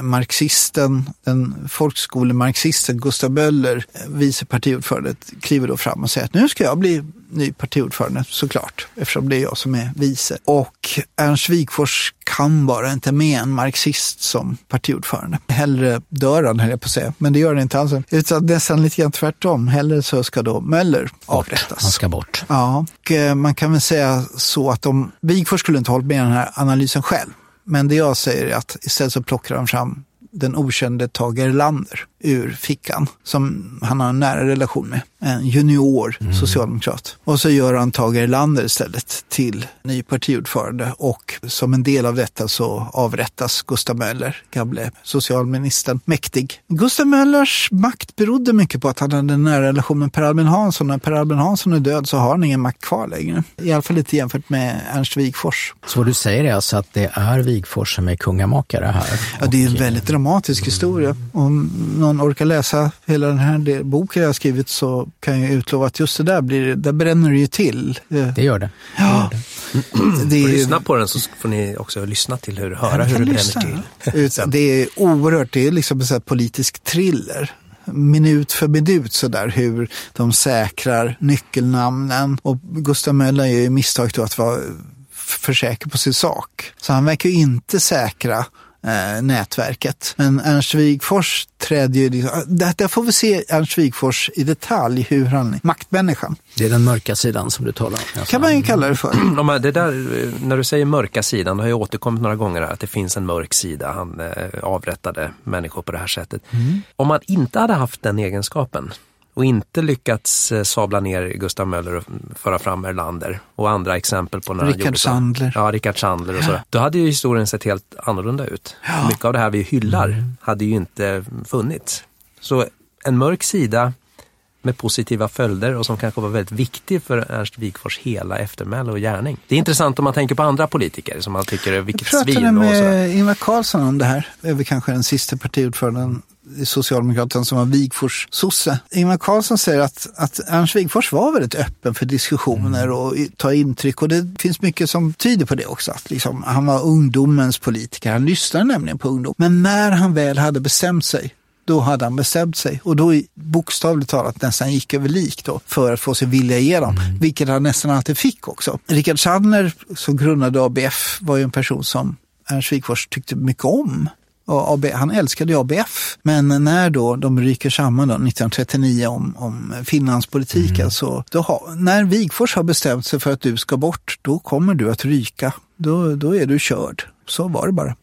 marxisten, den folkskolemarxisten Gustav Möller, vice partiordförande, kliver då fram och säger att nu ska jag bli ny partiordförande såklart, eftersom det är jag som är vice. Och Ernst Wigforss kan bara inte med en marxist som partiordförande. Hellre dör han, höll jag på att säga, men det gör det inte alls. Utan nästan lite grann tvärtom. Hellre så ska då Möller avrättas. Han ska bort. Ja, och man kan väl säga så att om Wigforss skulle inte hållit med den här analysen själv. Men det jag säger är att istället så plockar han fram den okände Tage Erlander ur fickan som han har en nära relation med. En junior mm. socialdemokrat. Och så gör han Tage Erlander istället till ny partiordförande och som en del av detta så avrättas Gustav Möller, gamle socialministern, mäktig. Gustav Möllers makt berodde mycket på att han hade en nära relation med Per Albin Hansson. När Per Albin Hansson är död så har han ingen makt kvar längre. I alla fall lite jämfört med Ernst Wigforss. Så vad du säger är alltså att det är Wigforss som är kungamakare här? Ja, det är en väldigt dramatisk historia. Om någon orkar läsa hela den här boken jag har skrivit så kan jag utlova att just det där blir, där bränner det ju till. Det gör det. Ja. Det är, lyssna på den så får ni också lyssna till hur, höra hur det lyssna. bränner till. Det är oerhört, det är liksom en sån här politisk thriller. Minut för minut så där hur de säkrar nyckelnamnen och Gustav Möller är ju misstag då att vara för säker på sin sak. Så han verkar ju inte säkra Eh, nätverket. Men Ernst Wigforss trädde ju... Där, där får vi se Ernst Wigforss i detalj hur han är maktmänniskan. Det är den mörka sidan som du talar om. Alltså, kan man ju kalla det för. Det där, när du säger mörka sidan, då har jag återkommit några gånger här, att det finns en mörk sida. Han eh, avrättade människor på det här sättet. Mm. Om man inte hade haft den egenskapen och inte lyckats sabla ner Gustav Möller och föra fram Erlander och andra exempel på när Rickard han Sandler. Ja, Rickard Sandler och sådär. Då hade ju historien sett helt annorlunda ut. Ja. Mycket av det här vi hyllar mm. hade ju inte funnits. Så en mörk sida med positiva följder och som kanske var väldigt viktig för Ernst Wigforss hela eftermäle och gärning. Det är intressant om man tänker på andra politiker som man tycker är vilket svin. Jag pratade med Ingvar Carlsson om det här. Det är väl kanske den sista partiordföranden i Socialdemokraterna som var Wigforss sosse. Ingvar Carlsson säger att, att Ernst Wigforss var väldigt öppen för diskussioner mm. och ta intryck, och det finns mycket som tyder på det också. Att liksom, han var ungdomens politiker, han lyssnade nämligen på ungdom. Men när han väl hade bestämt sig, då hade han bestämt sig. Och då bokstavligt talat nästan gick över lik då för att få sig vilja igenom. Mm. Vilket han nästan alltid fick också. Richard Sandler, som grundade A B F, var ju en person som Ernst Wigforss tyckte mycket om. Och A B, han älskade A B F. Men när då de ryker samman då, nittonhundratrettionio om, om finanspolitiken, mm. så då har, när Wigforss har bestämt sig för att du ska bort, då kommer du att ryka. Då, då är du körd. Så var det bara.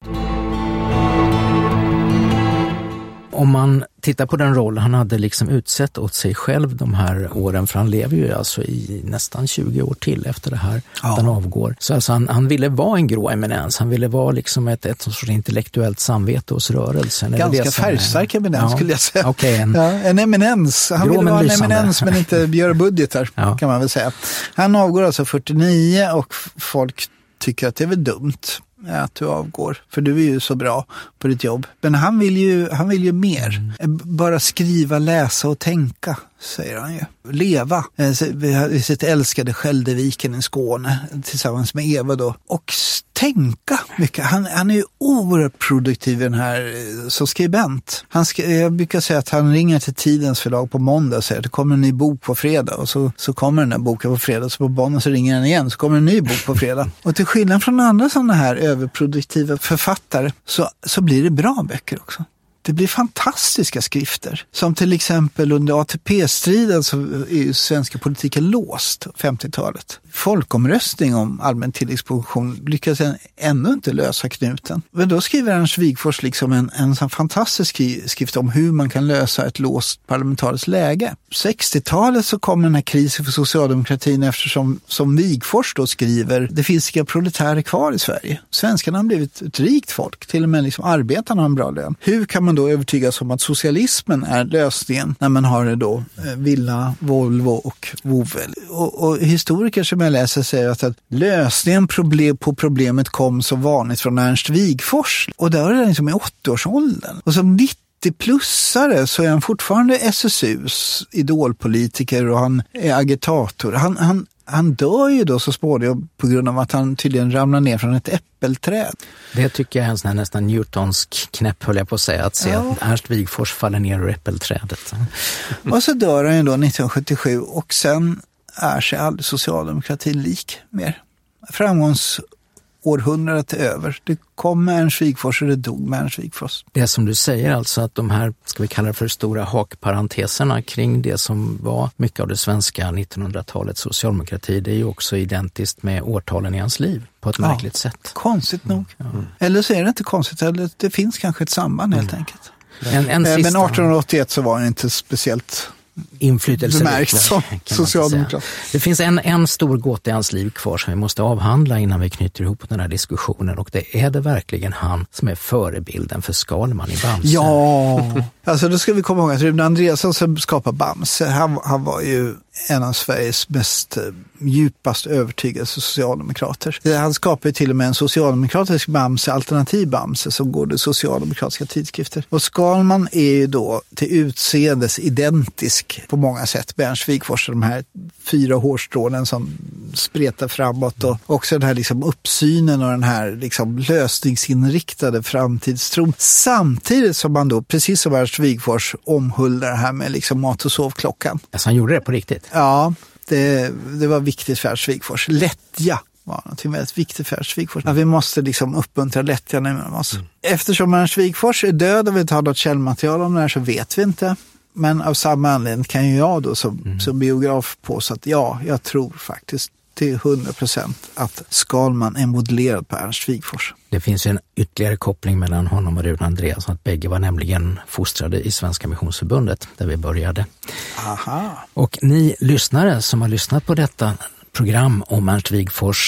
Om man tittar på den roll han hade liksom utsett åt sig själv de här åren, för han lever ju alltså i nästan tjugo år till efter det här, ja. att han avgår. Så alltså han, han ville vara en grå eminens, han ville vara liksom ett, ett sorts intellektuellt samvete hos rörelsen. Ganska det färgstark eminens ja. skulle jag säga. Okay, en, ja, en eminens, han ville vara en eminens men inte göra budgetar ja. kan man väl säga. Han avgår alltså fyrtionio och folk tycker att det är väl dumt att du avgår, för du är ju så bra på ditt jobb. Men han vill ju, han vill ju mer. Mm. Bara skriva, läsa och tänka, säger han ju. Leva. Vi har sitt älskade Skälderviken i Skåne tillsammans med Eva då. Och tänka mycket. Han, han är ju oerhört produktiv den här som skribent. Han sk- jag brukar säga att han ringer till Tidens förlag på måndag och säger att det kommer en ny bok på fredag. Och så, så kommer den där boken på fredag. Så på måndag så ringer han igen, så kommer en ny bok på fredag. Och till skillnad från andra sådana här överproduktiva författare så, så blir det bra böcker också. Det blir fantastiska skrifter. Som till exempel under A T P-striden så är ju svenska politiken låst, femtiotalet. Folkomröstning om allmän tilläggspension lyckas ännu inte lösa knuten. Men då skriver Ernst Wigforss liksom en, en sån fantastisk skrift om hur man kan lösa ett låst parlamentariskt läge. sextiotalet så kommer den här krisen för socialdemokratin eftersom som Wigforss då skriver, det finns inga proletärer kvar i Sverige. Svenskarna har blivit ett rikt folk, till och med liksom arbetarna har en bra lön. Hur kan man då övertygas om att socialismen är lösningen när man har det då eh, Villa, Volvo och Vovel. Och, och historiker som jag läser säger att, att lösningen problem, på problemet kom så vanligt från Ernst Wigforss. Och där är det liksom i åttioårsåldern. Och som nittio-plussare så är han fortfarande S S U:s idolpolitiker och han är agitator. Han, han Han dör ju då så småningom på grund av att han tydligen ramlar ner från ett äppelträd. Det tycker jag är en sån här nästan Newtonsk knäpp, höll jag på att säga, att se ja. att Ernst Wigforss faller ner ur äppelträdet. Och så dör han ju då nittonhundrasjuttiosju och sen är sig aldrig socialdemokratin lik mer. Framgångs århundradet är över. Det kom med Ernst Wigforss och det dog med Ernst Wigforss. Det är som du säger alltså att de här, ska vi kalla det för stora hakparenteserna kring det som var mycket av det svenska nittonhundratalets socialdemokrati, det är ju också identiskt med årtalen i hans liv på ett ja, märkligt sätt. Konstigt nog. Mm. Ja. Eller så är det inte konstigt, eller det finns kanske ett samband helt mm. enkelt. En, en Men sista... artonhundraåttioett så var det inte speciellt inflytelserika som socialdemokrat. Det finns en, en stor gåta i hans liv kvar som vi måste avhandla innan vi knyter ihop den här diskussionen, och det är det verkligen han som är förebilden för Skalman i Bamse. Ja, alltså då ska vi komma ihåg att Rune Andreasson som skapade Bamse, han, han var ju en av Sveriges mest djupast övertygade socialdemokrater. Han skapade till och med en socialdemokratisk Bamse, alternativ Bamse, som går det socialdemokratiska tidskrifter. Och Skalman är ju då till utseendes identisk på många sätt med Ernst Wigforss, de här fyra hårstrålen som spretar framåt och också den här liksom uppsynen och den här liksom lösningsinriktade framtidstron. Samtidigt som man då, precis som Ernst Wigforss, omhuldar det här med liksom mat- och sovklockan. Alltså han gjorde det på riktigt? Ja, det, det var viktigt för Ernst Wigforss. Lättja var någonting väldigt viktigt för Ernst Wigforss. Ja, vi måste liksom uppmuntra lättjan inom oss. Mm. Eftersom Ernst Wigforss är död och vi tar något källmaterial om det här så vet vi inte. Men av samma anledning kan ju jag då som, mm. som biograf på så att ja, jag tror faktiskt till hundra procent att Skalman är modellerad på Ernst Wigforss. Det finns ju en ytterligare koppling mellan honom och Rune Andreasson, att bägge var nämligen fostrade i Svenska Missionsförbundet där vi började. Aha. Och ni lyssnare som har lyssnat på detta program om Ernst Wigforss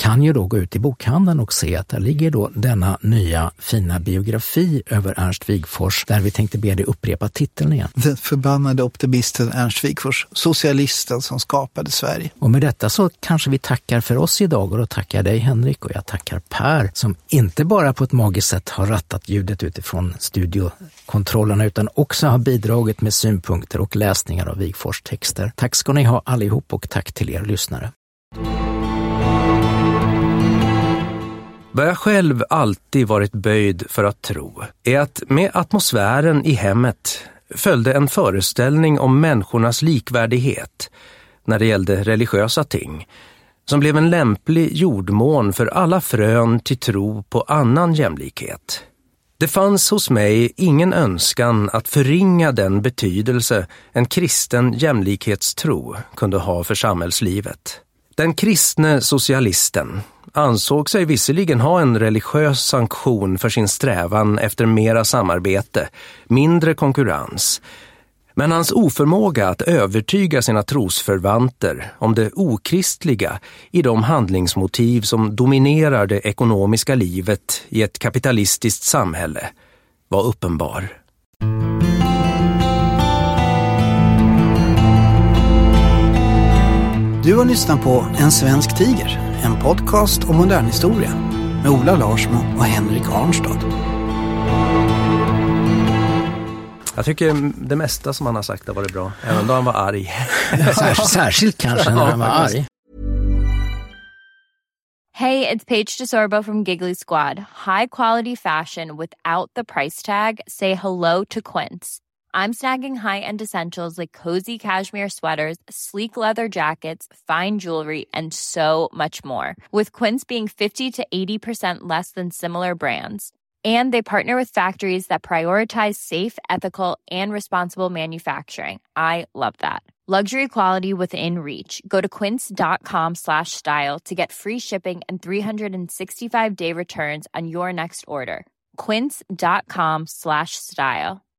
kan ju då gå ut i bokhandeln och se att där ligger då denna nya fina biografi över Ernst Wigforss, där vi tänkte be dig upprepa titeln igen. Den förbannade optimisten Ernst Wigforss, socialisten som skapade Sverige. Och med detta så kanske vi tackar för oss idag, och då tackar jag dig Henrik och jag tackar Per som inte bara på ett magiskt sätt har rattat ljudet utifrån studiokontrollerna utan också har bidragit med synpunkter och läsningar av Wigforss texter. Tack ska ni ha allihop och tack till er lyssnare. Vad jag själv alltid varit böjd för att tro är att med atmosfären i hemmet följde en föreställning om människornas likvärdighet när det gällde religiösa ting, som blev en lämplig jordmån för alla frön till tro på annan jämlikhet. Det fanns hos mig ingen önskan att förringa den betydelse en kristen jämlikhetstro kunde ha för samhällslivet. Den kristne socialisten ansåg sig visserligen ha en religiös sanktion för sin strävan efter mera samarbete, mindre konkurrens, men hans oförmåga att övertyga sina trosförvanter om det okristliga i de handlingsmotiv som dominerar det ekonomiska livet i ett kapitalistiskt samhälle var uppenbar. Du har lyssnat på En svensk tiger, en podcast om modern historia med Ola Larsmo och Henrik Arnstad. Jag tycker det mesta som han har sagt har varit bra, även då han var arg. Särskilt, särskilt kanske när han var arg. Hey, it's Paige DeSorbo from Giggly Squad. High quality fashion without the price tag. Say hello to Quince. I'm snagging high-end essentials like cozy cashmere sweaters, sleek leather jackets, fine jewelry, and so much more. With Quince being fifty to eighty percent less than similar brands. And they partner with factories that prioritize safe, ethical, and responsible manufacturing. I love that. Luxury quality within reach. Go to quince.com slash style to get free shipping and three sixty-five day returns on your next order. Quince.com slash style.